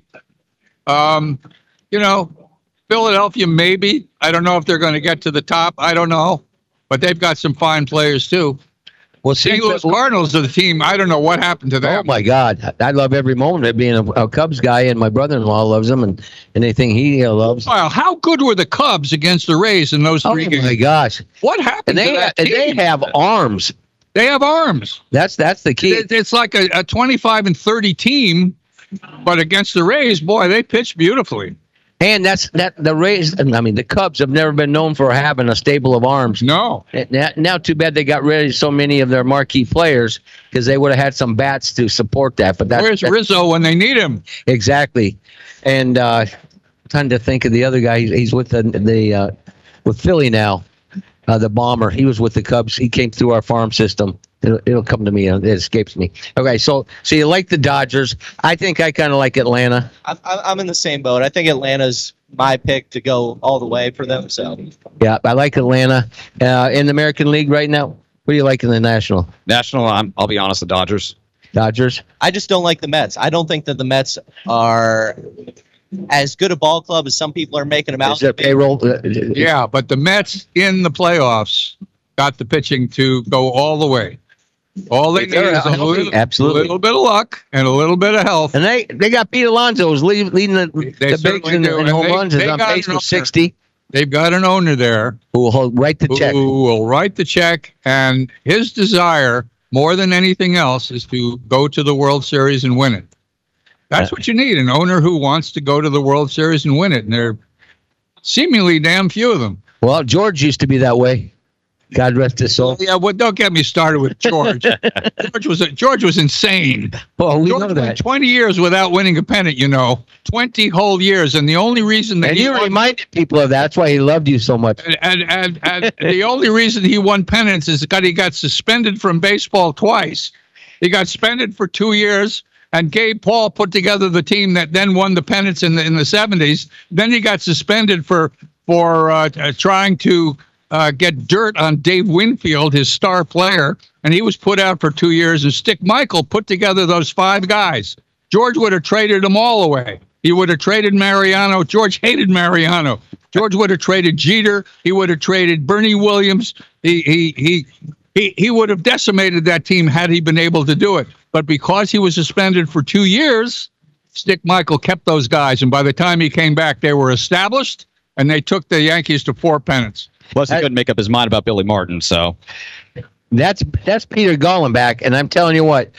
[SPEAKER 11] Philadelphia, maybe. I don't know if they're going to get to the top. I don't know. But they've got some fine players, too.
[SPEAKER 3] Well,
[SPEAKER 11] St. Louis Cardinals are the team. I don't know what happened to them.
[SPEAKER 3] Oh, my God. I love every moment of being a Cubs guy, and my brother-in-law loves them, and anything he loves.
[SPEAKER 11] Well, how good were the Cubs against the Rays in those 3 games?
[SPEAKER 3] Oh, my gosh.
[SPEAKER 11] What happened to that team?
[SPEAKER 3] They have arms.
[SPEAKER 11] They have arms.
[SPEAKER 3] That's the key.
[SPEAKER 11] It's like a 25-30 team, but against the Rays, boy, they pitched beautifully.
[SPEAKER 3] And the Rays. I mean, the Cubs have never been known for having a stable of arms.
[SPEAKER 11] No.
[SPEAKER 3] Now, too bad they got rid of so many of their marquee players, because they would have had some bats to support that. But
[SPEAKER 11] where's Rizzo when they need him?
[SPEAKER 3] Exactly. And trying to think of the other guy. He's with with Philly now. The bomber. He was with the Cubs. He came through our farm system. It'll come to me. It escapes me. Okay, so you like the Dodgers. I think I kind of like Atlanta.
[SPEAKER 4] I'm in the same boat. I think Atlanta's my pick to go all the way for them. So
[SPEAKER 3] yeah, I like Atlanta. In the American League right now, what do you like in the National?
[SPEAKER 5] I'll be honest, the Dodgers.
[SPEAKER 3] Dodgers?
[SPEAKER 4] I just don't like the Mets. I don't think that the Mets are as good a ball club as some people are making them out.
[SPEAKER 3] Is their payroll?
[SPEAKER 11] Yeah, but the Mets in the playoffs got the pitching to go all the way. All they need is a little bit of luck and a little bit of health.
[SPEAKER 3] And they got Pete Alonso who's leading the bigs in home runs. Is on pace for 60.
[SPEAKER 11] They've got an owner there
[SPEAKER 3] who will write the check.
[SPEAKER 11] Who will write the check, and his desire more than anything else is to go to the World Series and win it. That's what you need, an owner who wants to go to the World Series and win it, and there are seemingly damn few of them.
[SPEAKER 3] Well, George used to be that way. God rest his soul.
[SPEAKER 11] Yeah, well, don't get me started with George. George was insane.
[SPEAKER 3] Well, we
[SPEAKER 11] George
[SPEAKER 3] know that.
[SPEAKER 11] went 20 years without winning a pennant, 20 whole years, and the only reason that
[SPEAKER 3] you reminded people of that. That's why he loved you so much.
[SPEAKER 11] And the only reason he won pennants is because he got suspended from baseball twice. He got suspended for 2 years. And Gabe Paul put together the team that then won the pennants in the 70s. Then he got suspended for trying to get dirt on Dave Winfield, his star player, and he was put out for 2 years. And Stick Michael put together those 5 guys. George would have traded them all away. He would have traded Mariano. George hated Mariano. George would have traded Jeter. He would have traded Bernie Williams. He would have decimated that team had he been able to do it. But because he was suspended for 2 years, Stick Michael kept those guys. And by the time he came back, they were established, and they took the Yankees to 4 pennants.
[SPEAKER 5] Plus, he couldn't make up his mind about Billy Martin, so.
[SPEAKER 3] That's Peter Gallenbach, and I'm telling you what,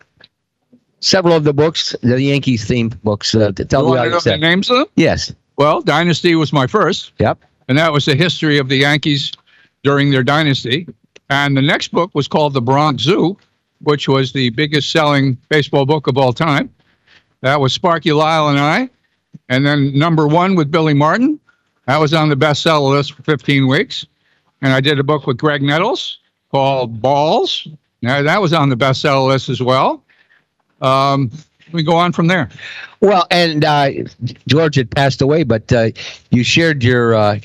[SPEAKER 3] several of the books, the Yankees themed books, tell
[SPEAKER 11] you want to know the names of them?
[SPEAKER 3] Yes.
[SPEAKER 11] Well, Dynasty was my first.
[SPEAKER 3] Yep.
[SPEAKER 11] And that was the history of the Yankees during their dynasty. And the next book was called The Bronx Zoo, which was the biggest selling baseball book of all time. That was Sparky Lyle and I. And then #1 with Billy Martin. That was on the bestseller list for 15 weeks. And I did a book with Greg Nettles called Balls. Now, that was on the bestseller list as well. we go on from there.
[SPEAKER 3] Well, and George had passed away, but you shared your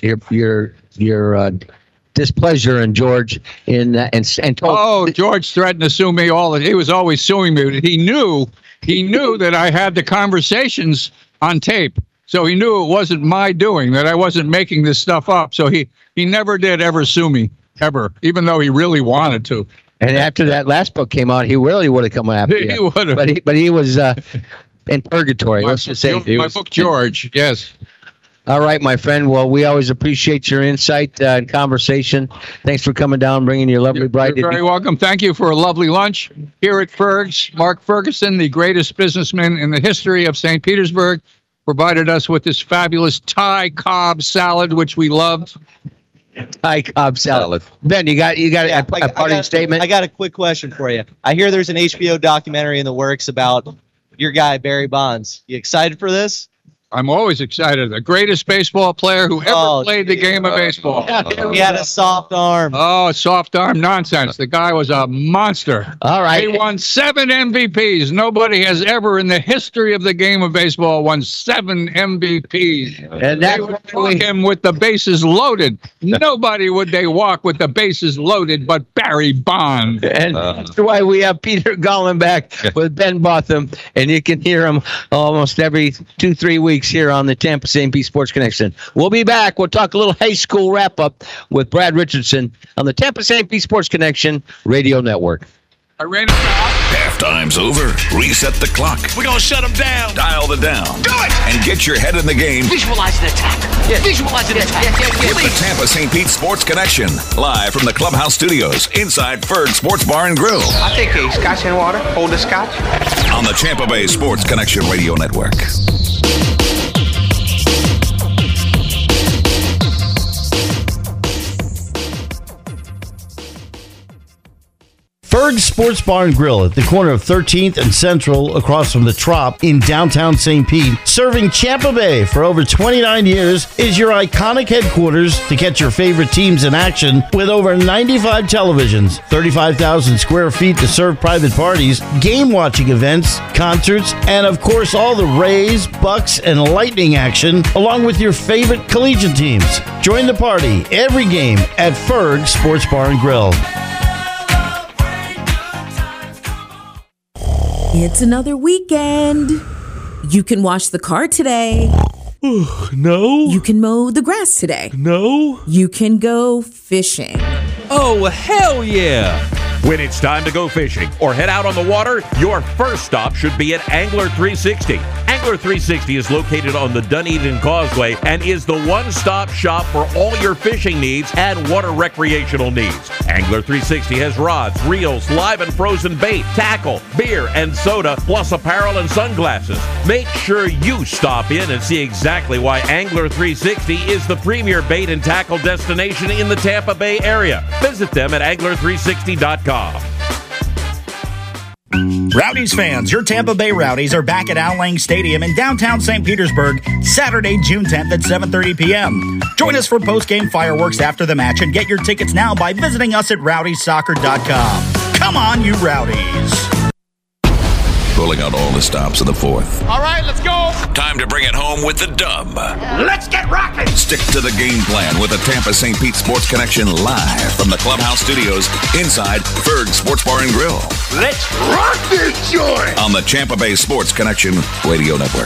[SPEAKER 3] displeasure in George and told.
[SPEAKER 11] George threatened to sue me he was always suing me. He knew that I had the conversations on tape. So he knew it wasn't my doing, that I wasn't making this stuff up. So he never did ever sue me, ever, even though he really wanted to.
[SPEAKER 3] And after that last book came out, he really would have come after you.
[SPEAKER 11] He would have.
[SPEAKER 3] But he was in purgatory. Let's just say.
[SPEAKER 11] My book, George, yes.
[SPEAKER 3] All right, my friend. Well, we always appreciate your insight and conversation. Thanks for coming down, bringing your lovely bride.
[SPEAKER 11] You're very welcome. Thank you for a lovely lunch here at Ferg's. Mark Ferguson, the greatest businessman in the history of St. Petersburg, provided us with this fabulous Thai Cobb salad, which we loved.
[SPEAKER 3] Thai Cobb salad. Ben, you got a parting statement?
[SPEAKER 4] I got a quick question for you. I hear there's an HBO documentary in the works about your guy, Barry Bonds. You excited for this?
[SPEAKER 11] I'm always excited. The greatest baseball player who ever played the game of baseball.
[SPEAKER 4] He had a soft arm.
[SPEAKER 11] Oh, soft arm nonsense. The guy was a monster.
[SPEAKER 3] All right.
[SPEAKER 11] He won 7 MVPs. Nobody has ever in the history of the game of baseball won 7 MVPs.
[SPEAKER 3] And
[SPEAKER 11] they would walk him with the bases loaded. Nobody would they walk with the bases loaded but Barry Bonds.
[SPEAKER 3] And that's why we have Peter Gollin back with Ben Botham. And you can hear him almost every 2-3 weeks here on the Tampa St. Pete Sports Connection. We'll be back. We'll talk a little high school wrap-up with Brad Richardson on the Tampa St. Pete Sports Connection Radio Network.
[SPEAKER 11] I ran it out.
[SPEAKER 2] Halftime's over. Reset the clock.
[SPEAKER 1] We're going to shut them down.
[SPEAKER 2] Dial the down.
[SPEAKER 1] Do it!
[SPEAKER 2] And get your head in the game.
[SPEAKER 7] Visualize an attack. Yes. Visualize an attack.
[SPEAKER 2] With the Tampa St. Pete Sports Connection. Live from the Clubhouse Studios inside Ferg Sports Bar and Grill.
[SPEAKER 8] I'll take a scotch and water. Hold the scotch.
[SPEAKER 2] On the Tampa Bay Sports Connection Radio Network.
[SPEAKER 12] Ferg Sports Bar and Grill at the corner of 13th and Central across from the Trop in downtown St. Pete, serving Tampa Bay for over 29 years, is your iconic headquarters to catch your favorite teams in action with over 95 televisions, 35,000 square feet to serve private parties, game-watching events, concerts, and of course all the Rays, Bucks, and Lightning action, along with your favorite collegiate teams. Join the party every game at Ferg Sports Bar and Grill.
[SPEAKER 13] It's another weekend. You can wash the car today.
[SPEAKER 14] No.
[SPEAKER 13] You can mow the grass today.
[SPEAKER 14] No.
[SPEAKER 13] You can go fishing.
[SPEAKER 14] Oh, hell yeah.
[SPEAKER 15] When it's time to go fishing or head out on the water, your first stop should be at Angler 360. Angler 360 is located on the Dunedin Causeway and is the one-stop shop for all your fishing needs and water recreational needs. Angler 360 has rods, reels, live and frozen bait, tackle, beer and soda, plus apparel and sunglasses. Make sure you stop in and see exactly why Angler 360 is the premier bait and tackle destination in the Tampa Bay area. Visit them at angler360.com.
[SPEAKER 16] Rowdies fans, your Tampa Bay Rowdies are back at Al Lang Stadium in downtown St. Petersburg, Saturday, June 10th at 7:30 p.m. Join us for post-game fireworks after the match and get your tickets now by visiting us at rowdiesoccer.com. Come on, you Rowdies!
[SPEAKER 2] Rolling out all the stops of the fourth.
[SPEAKER 1] All right, let's go.
[SPEAKER 2] Time to bring it home with the dub.
[SPEAKER 1] Let's get rocking.
[SPEAKER 2] Stick to the game plan with the Tampa St. Pete Sports Connection live from the Clubhouse Studios inside Ferg Sports Bar and Grill.
[SPEAKER 1] Let's rock this joint.
[SPEAKER 2] On the Tampa Bay Sports Connection Radio Network.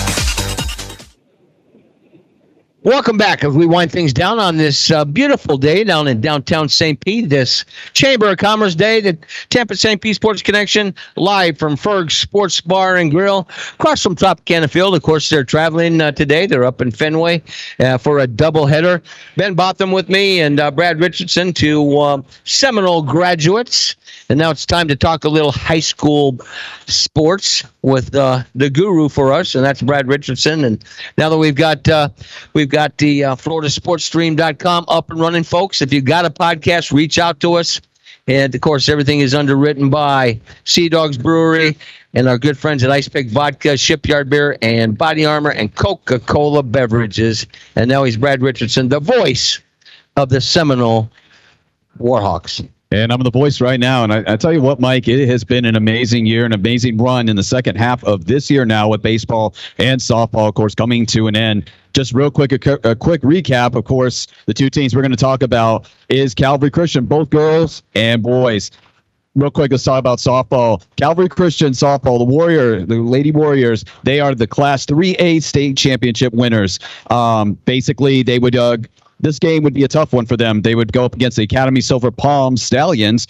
[SPEAKER 3] Welcome back as we wind things down on this beautiful day down in downtown St. Pete, this Chamber of Commerce Day, the Tampa St. Pete Sports Connection, live from Ferg Sports Bar and Grill, across from Tropicana Field. Of course, they're traveling today. They're up in Fenway for a doubleheader. Ben Botham with me and Brad Richardson, two Seminole graduates. And now it's time to talk a little high school sports with the guru for us, and that's Brad Richardson. And now that we've got the FloridaSportsStream.com up and running, folks. If you've got a podcast, reach out to us. And, of course, everything is underwritten by Sea Dogs Brewery and our good friends at Ice Pick Vodka, Shipyard Beer, and Body Armor, and Coca-Cola Beverages. And now he's Brad Richardson, the voice of the Seminole Warhawks.
[SPEAKER 5] And I'm the voice right now. And I tell you what, Mike, it has been an amazing year, an amazing run in the second half of this year now with baseball and softball, of course, coming to an end. Just real quick, a quick recap. Of course, the two teams we're going to talk about is Calvary Christian, both girls and boys. Real quick, let's talk about softball. Calvary Christian softball, the Lady Warriors, they are the Class 3A state championship winners. Basically, they would this game would be a tough one for them. They would go up against the Academy Silver Palm Stallions.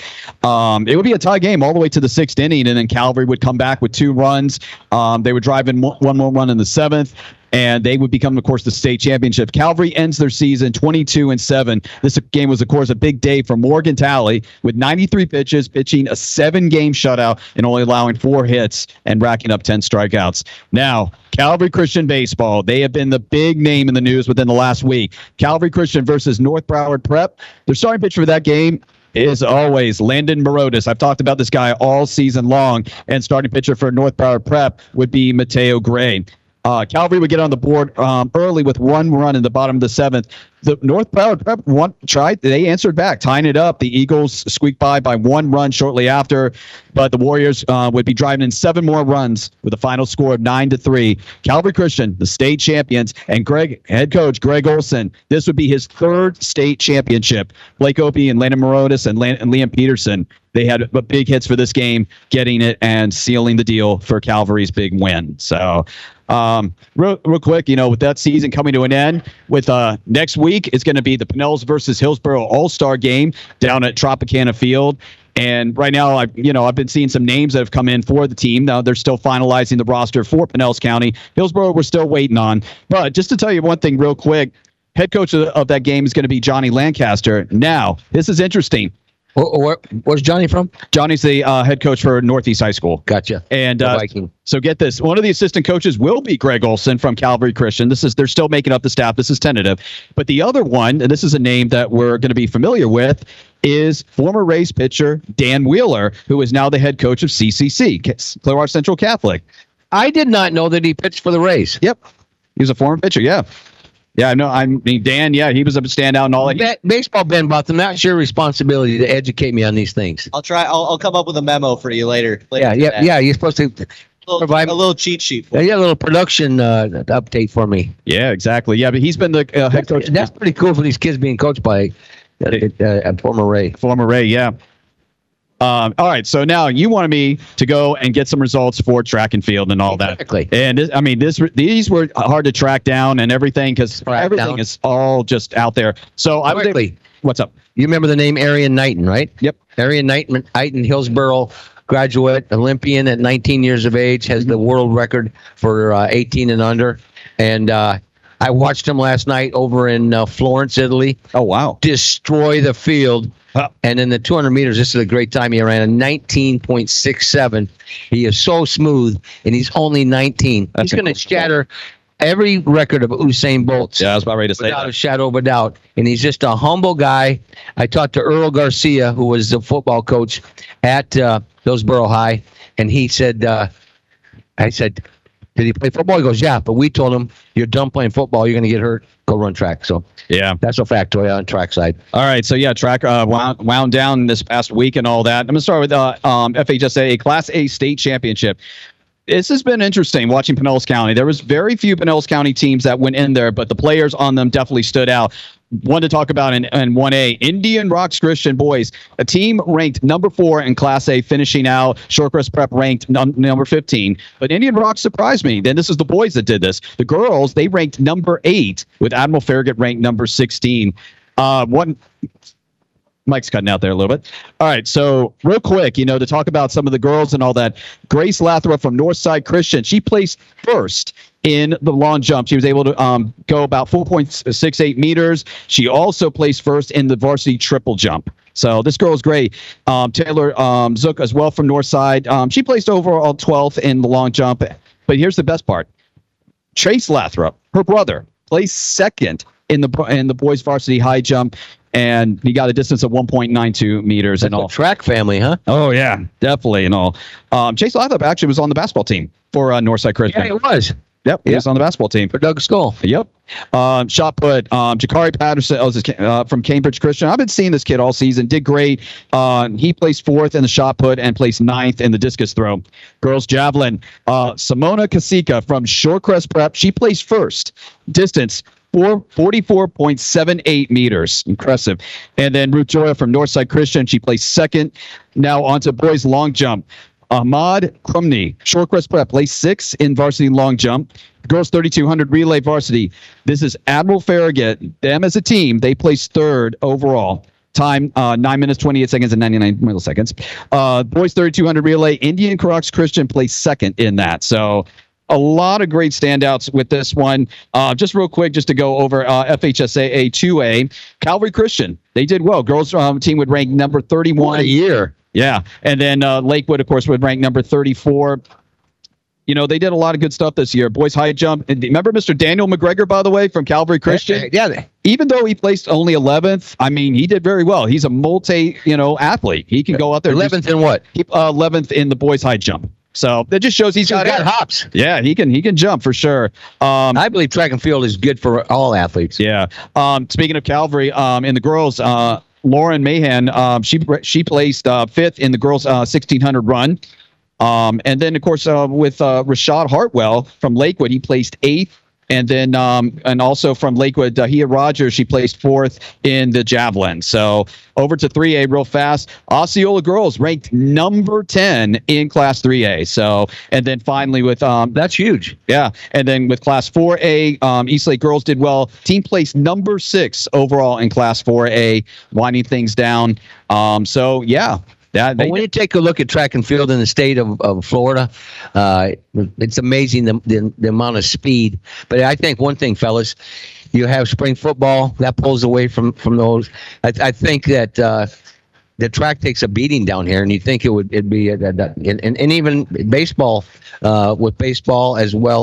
[SPEAKER 5] It would be a tie game all the way to the 6th inning, and then Calvary would come back with 2 runs. They would drive in one more run in the 7th. And they would become, of course, the state championship. Calvary ends their season 22-7. This game was, of course, a big day for Morgan Talley with 93 pitches, pitching a 7-game shutout and only allowing 4 hits and racking up 10 strikeouts. Now, Calvary Christian baseball, they have been the big name in the news within the last week. Calvary Christian versus North Broward Prep. Their starting pitcher for that game is always Landon Morotis. I've talked about this guy all season long, and starting pitcher for North Broward Prep would be Mateo Gray. Calvary would get on the board early with 1 run in the bottom of the 7th. The North Broward Prep they answered back, tying it up. The Eagles squeaked by 1 run shortly after, but the Warriors would be driving in 7 more runs with a final score of 9-3. Calvary Christian, the state champions, and head coach Greg Olson. This would be his 3rd state championship. Blake Opie and Landon Morotis and Liam Peterson, they had big hits for this game, getting it and sealing the deal for Calvary's big win. So, real quick, with that season coming to an end, with next week it's going to be the Pinellas versus Hillsboro All-Star game down at Tropicana Field. And right now, I've been seeing some names that have come in for the team. Now they're still finalizing the roster for Pinellas County. Hillsboro, we're still waiting on. But just to tell you one thing real quick, head coach of that game is going to be Johnny Lancaster. Now, this is interesting.
[SPEAKER 3] Where's Johnny from?
[SPEAKER 5] Johnny's the head coach for Northeast High School.
[SPEAKER 3] Gotcha.
[SPEAKER 5] And so get this. One of the assistant coaches will be Greg Olson from Calvary Christian. They're still making up the staff. This is tentative. But the other one, and this is a name that we're going to be familiar with, is former Rays pitcher Dan Wheeler, who is now the head coach of CCC, Clearwater Central Catholic.
[SPEAKER 3] I did not know that he pitched for the Rays.
[SPEAKER 5] Yep. He was a former pitcher, yeah. Yeah, no, I mean, Dan, he was a standout and all that.
[SPEAKER 3] Baseball, Ben Botham, that's your responsibility to educate me on these things.
[SPEAKER 4] I'll try. I'll come up with a memo for you later.
[SPEAKER 3] Yeah. You're supposed to provide
[SPEAKER 4] a little cheat sheet for
[SPEAKER 3] a little production update for me.
[SPEAKER 5] Yeah, exactly. Yeah, but he's been the head coach.
[SPEAKER 3] That's pretty cool for these kids being coached by a former Ray.
[SPEAKER 5] Former Ray, yeah. All right, so now you wanted me to go and get some results for track and field and all that.
[SPEAKER 3] Exactly.
[SPEAKER 5] And these were hard to track down and everything because everything is all just out there. So what's up?
[SPEAKER 3] You remember the name Arian Knighton, right?
[SPEAKER 5] Yep.
[SPEAKER 3] Arian Knighton, Hillsboro graduate, Olympian at 19 years of age, has the world record for 18 and under. And I watched him last night over in Florence, Italy.
[SPEAKER 5] Oh, wow.
[SPEAKER 3] Destroy the field. And in the 200 meters, this is a great time. He ran a 19.67. He is so smooth, and he's only 19. He's going to shatter every record of Usain Bolt's.
[SPEAKER 5] Yeah, I was about ready to say that.
[SPEAKER 3] Without a shadow of a doubt. And he's just a humble guy. I talked to Earl Garcia, who was the football coach at Hillsboro High, and he said, I said, did he play football? He goes, yeah, but we told him, you're done playing football, you're going to get hurt, go run track. So
[SPEAKER 5] yeah,
[SPEAKER 3] that's a factoid on track side.
[SPEAKER 5] All right, so yeah, track wound down this past week and all that. I'm going to start with FHSA Class A state championship. This has been interesting watching Pinellas County. There was very few Pinellas County teams that went in there, but the players on them definitely stood out. One to talk about in 1A, Indian Rocks Christian boys, a team ranked number 4 in Class A, finishing out. Shorecrest Prep ranked number 15. But Indian Rocks surprised me. Then this is the boys that did this. The girls, they ranked number 8, with Admiral Farragut ranked number 16. Mike's cutting out there a little bit. All right, so real quick, to talk about some of the girls and all that. Grace Lathrop from Northside Christian, she placed first in the long jump. She was able to go about 4.68 meters. She also placed first in the varsity triple jump. So this girl is great. Taylor Zook as well from Northside. She placed overall 12th in the long jump. But here's the best part. Chase Lathrop, her brother, placed second in the boys varsity high jump. And he got a distance of 1.92 meters and all.
[SPEAKER 3] Track family, huh?
[SPEAKER 5] Oh, yeah, definitely and all. Chase Lathrop actually was on the basketball team for Northside Christian.
[SPEAKER 3] Yeah, it was.
[SPEAKER 5] Yep, he was on the basketball team
[SPEAKER 3] for Doug Skull.
[SPEAKER 5] Yep. Shot put. Jakari Patterson from Cambridge Christian. I've been seeing this kid all season. Did great. He placed 4th in the shot put and placed 9th in the discus throw. Girls javelin. Simona Kasika from Shorecrest Prep. She placed 1st. Distance 44.78 meters. Impressive. And then Ruth Joya from Northside Christian. She placed 2nd. Now on to boys long jump. Ahmad Krumni, Shorecrest Prep, placed 6th in varsity long jump. Girls 3,200 relay varsity. This is Admiral Farragut. Them as a team, they placed 3rd overall. Time 9 minutes 28 seconds and 99 milliseconds. Boys 3,200 relay. Indian Crocs Christian placed 2nd in that. So a lot of great standouts with this one. Just real quick, just to go over FHSAA 2A, Calvary Christian. They did well. Girls team would rank number 31.
[SPEAKER 3] What a year.
[SPEAKER 5] Yeah. And then Lakewood, of course, would rank number 34. You know, they did a lot of good stuff this year. Boys high jump. And remember Mr. Daniel McGregor, by the way, from Calvary Christian?
[SPEAKER 3] Yeah.
[SPEAKER 5] Even though he placed only 11th, I mean, he did very well. He's a athlete. He can go out there.
[SPEAKER 3] 11th in what?
[SPEAKER 5] 11th in the boys high jump. So that just shows he's got
[SPEAKER 3] hops.
[SPEAKER 5] Yeah, he can jump for sure.
[SPEAKER 3] I believe track and field is good for all athletes.
[SPEAKER 5] Yeah. Speaking of Calvary, in the girls, Lauren Mahan, she placed 5th in the girls 1600 run. And then, of course, with Rashad Hartwell from Lakewood, he placed 8th. And then, and also from Lakewood, Dahia Rogers, she placed 4th in the javelin. So over to 3A real fast. Osceola girls ranked number 10 in Class 3A. So, and then finally with
[SPEAKER 3] that's huge.
[SPEAKER 5] Yeah, and then with Class 4A, Eastlake girls did well. Team placed number 6 overall in Class 4A, winding things down. So yeah.
[SPEAKER 3] But when you take a look at track and field in the state of Florida, it's amazing the amount of speed. But I think one thing, fellas, you have spring football that pulls away from those. I think that the track takes a beating down here, and you think it'd be and even baseball with baseball as well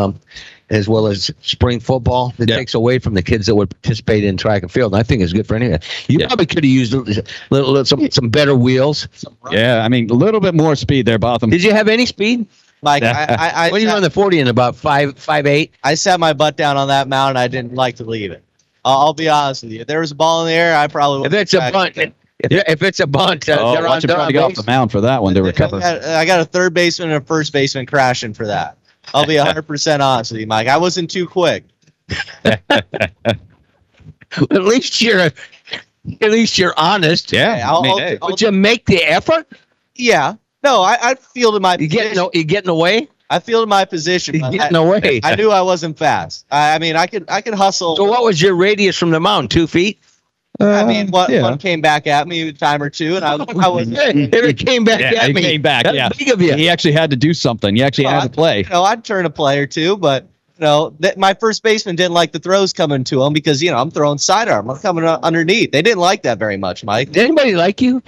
[SPEAKER 3] as spring football, it takes away from the kids that would participate in track and field. And I think it's good for anything. You probably could have used some better wheels.
[SPEAKER 5] Yeah, I mean, a little bit more speed there, Botham.
[SPEAKER 3] Did you have any speed?
[SPEAKER 4] Mike, I
[SPEAKER 3] when you run the 40 in about 5.8?
[SPEAKER 4] I sat my butt down on that mound. I didn't like to leave it. I'll be honest with you. If there was a ball in the air, I probably would.
[SPEAKER 3] If it's a bunt, if it's a bunt, they're
[SPEAKER 5] watch him try to get off the mound for that one to recover.
[SPEAKER 4] I got a third baseman and a first baseman crashing for that. I'll be 100% honest with you, Mike. I wasn't too quick.
[SPEAKER 3] At least you're honest.
[SPEAKER 5] Yeah.
[SPEAKER 3] Would you make the effort?
[SPEAKER 4] Yeah. No, I fielded my.
[SPEAKER 3] You get in the way.
[SPEAKER 4] I fielded my position.
[SPEAKER 3] You get in the way.
[SPEAKER 4] I knew I wasn't fast. I mean, I could hustle.
[SPEAKER 3] So what was your radius from the mound? 2 feet.
[SPEAKER 4] I mean, one came back at me a time or two, and I was.
[SPEAKER 3] If it came back at me,
[SPEAKER 5] he came back.
[SPEAKER 3] That's big of you.
[SPEAKER 5] He actually had to do something. He actually had to play.
[SPEAKER 4] I'd turn a play or two, but my first baseman didn't like the throws coming to him because I'm throwing sidearm. I'm coming underneath. They didn't like that very much, Mike.
[SPEAKER 3] Did anybody like you?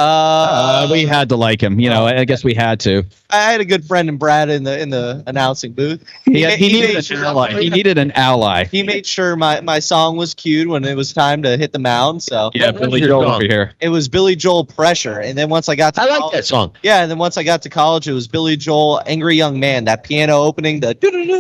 [SPEAKER 5] We had to like him. I guess we had to.
[SPEAKER 4] I had a good friend in Brad in the announcing booth.
[SPEAKER 5] He needed an ally. He needed an ally.
[SPEAKER 4] He made sure my song was cued when it was time to hit the mound. So
[SPEAKER 5] yeah, Billy Joel over here.
[SPEAKER 4] It was Billy Joel Pressure, and then once I got to
[SPEAKER 3] I like that song.
[SPEAKER 4] Yeah, and then once I got to college, it was Billy Joel Angry Young Man. That piano opening, that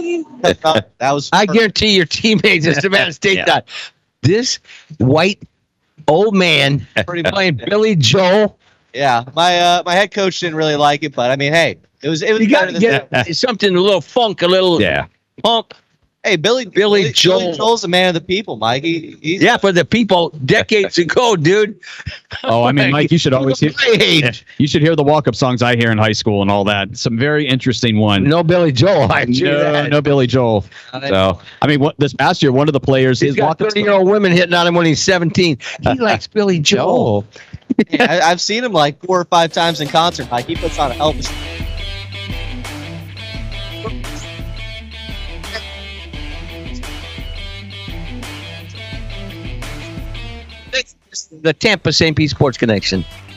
[SPEAKER 4] was.
[SPEAKER 3] I guarantee your teammates at Savannah State thought this white old man playing Billy Joel.
[SPEAKER 4] Yeah, my head coach didn't really like it, but I mean, hey, it was. You
[SPEAKER 3] got to get something, a little funk, a little punk.
[SPEAKER 4] Hey, Billy Joel's a man of the people, Mike. He's
[SPEAKER 3] for the people decades ago, dude.
[SPEAKER 5] Oh, I mean, Mike, you should always hear. You should hear the walk-up songs I hear in high school and all that. Some very interesting ones.
[SPEAKER 3] No Billy Joel.
[SPEAKER 5] No Billy Joel. So, I mean, this past year, one of the players
[SPEAKER 3] he's got 30-year-old women hitting on him when he's 17. He likes Billy Joel.
[SPEAKER 4] Yeah, I've seen him like 4 or 5 times in concert. Like he puts on a Elvis.
[SPEAKER 3] The Tampa St. Pete Sports Connection.